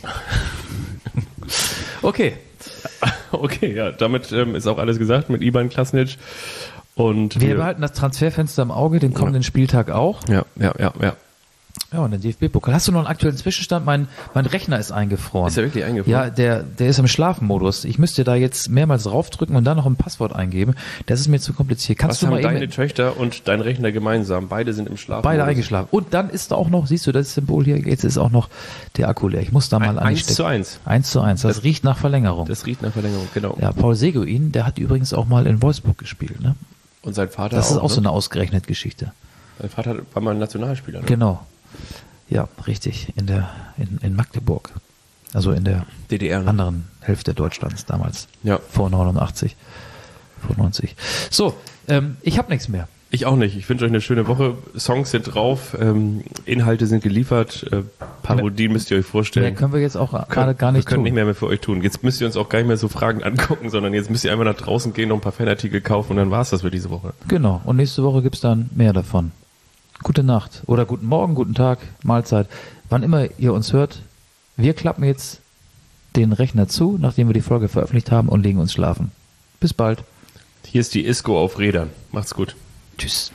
Okay. Okay, ja, damit ähm, ist auch alles gesagt mit Iban Klasnitsch. Und Wir behalten das Transferfenster im Auge, den kommenden Spieltag auch. Ja, ja, ja, ja. Ja, und den D F B-Pokal. Hast du noch einen aktuellen Zwischenstand? Mein, mein Rechner ist eingefroren. Ist er wirklich eingefroren? Ja, der, der ist im Schlafmodus. Ich müsste da jetzt mehrmals draufdrücken und dann noch ein Passwort eingeben. Das ist mir zu kompliziert. Kannst Was du haben mal deine eben... Töchter und dein Rechner gemeinsam? Beide sind im Schlaf. Beide eingeschlafen. Und dann ist da auch noch, siehst du das Symbol hier, jetzt ist auch noch der Akku leer. Ich muss da mal Ein- an die eins Steck- zu eins. Eins zu eins. Das, Das- riecht nach Verlängerung. Das riecht nach Verlängerung, genau. Ja, Paul Seguin, der hat übrigens auch mal in Wolfsburg gespielt. Ne? Und sein Vater Das ist auch ne? so eine ausgerechnet Geschichte. Sein Vater war mal ein Nationalspieler. Ne? Genau. Ja, richtig. In der in, in Magdeburg. Also in der D D R. Ne? anderen Hälfte Deutschlands damals. Ja. Vor neunundachtzig. Vor neunzig. So, ähm, ich habe nichts mehr. Ich auch nicht. Ich wünsche euch eine schöne Woche. Songs sind drauf, ähm, Inhalte sind geliefert, äh, Parodien müsst ihr euch vorstellen. Mehr können wir jetzt auch Können- gerade gar nicht wir können tun. nicht mehr, mehr für euch tun. Jetzt müsst ihr uns auch gar nicht mehr so Fragen angucken, sondern jetzt müsst ihr einfach nach draußen gehen, noch ein paar Fanartikel kaufen und dann war's das für diese Woche. Genau. Und nächste Woche gibt's dann mehr davon. Gute Nacht oder guten Morgen, guten Tag, Mahlzeit. Wann immer ihr uns hört, wir klappen jetzt den Rechner zu, nachdem wir die Folge veröffentlicht haben und legen uns schlafen. Bis bald. Hier ist die Isco auf Rädern. Macht's gut. Tschüss.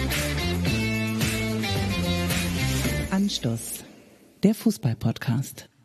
Anstoß, der Fußball-Podcast.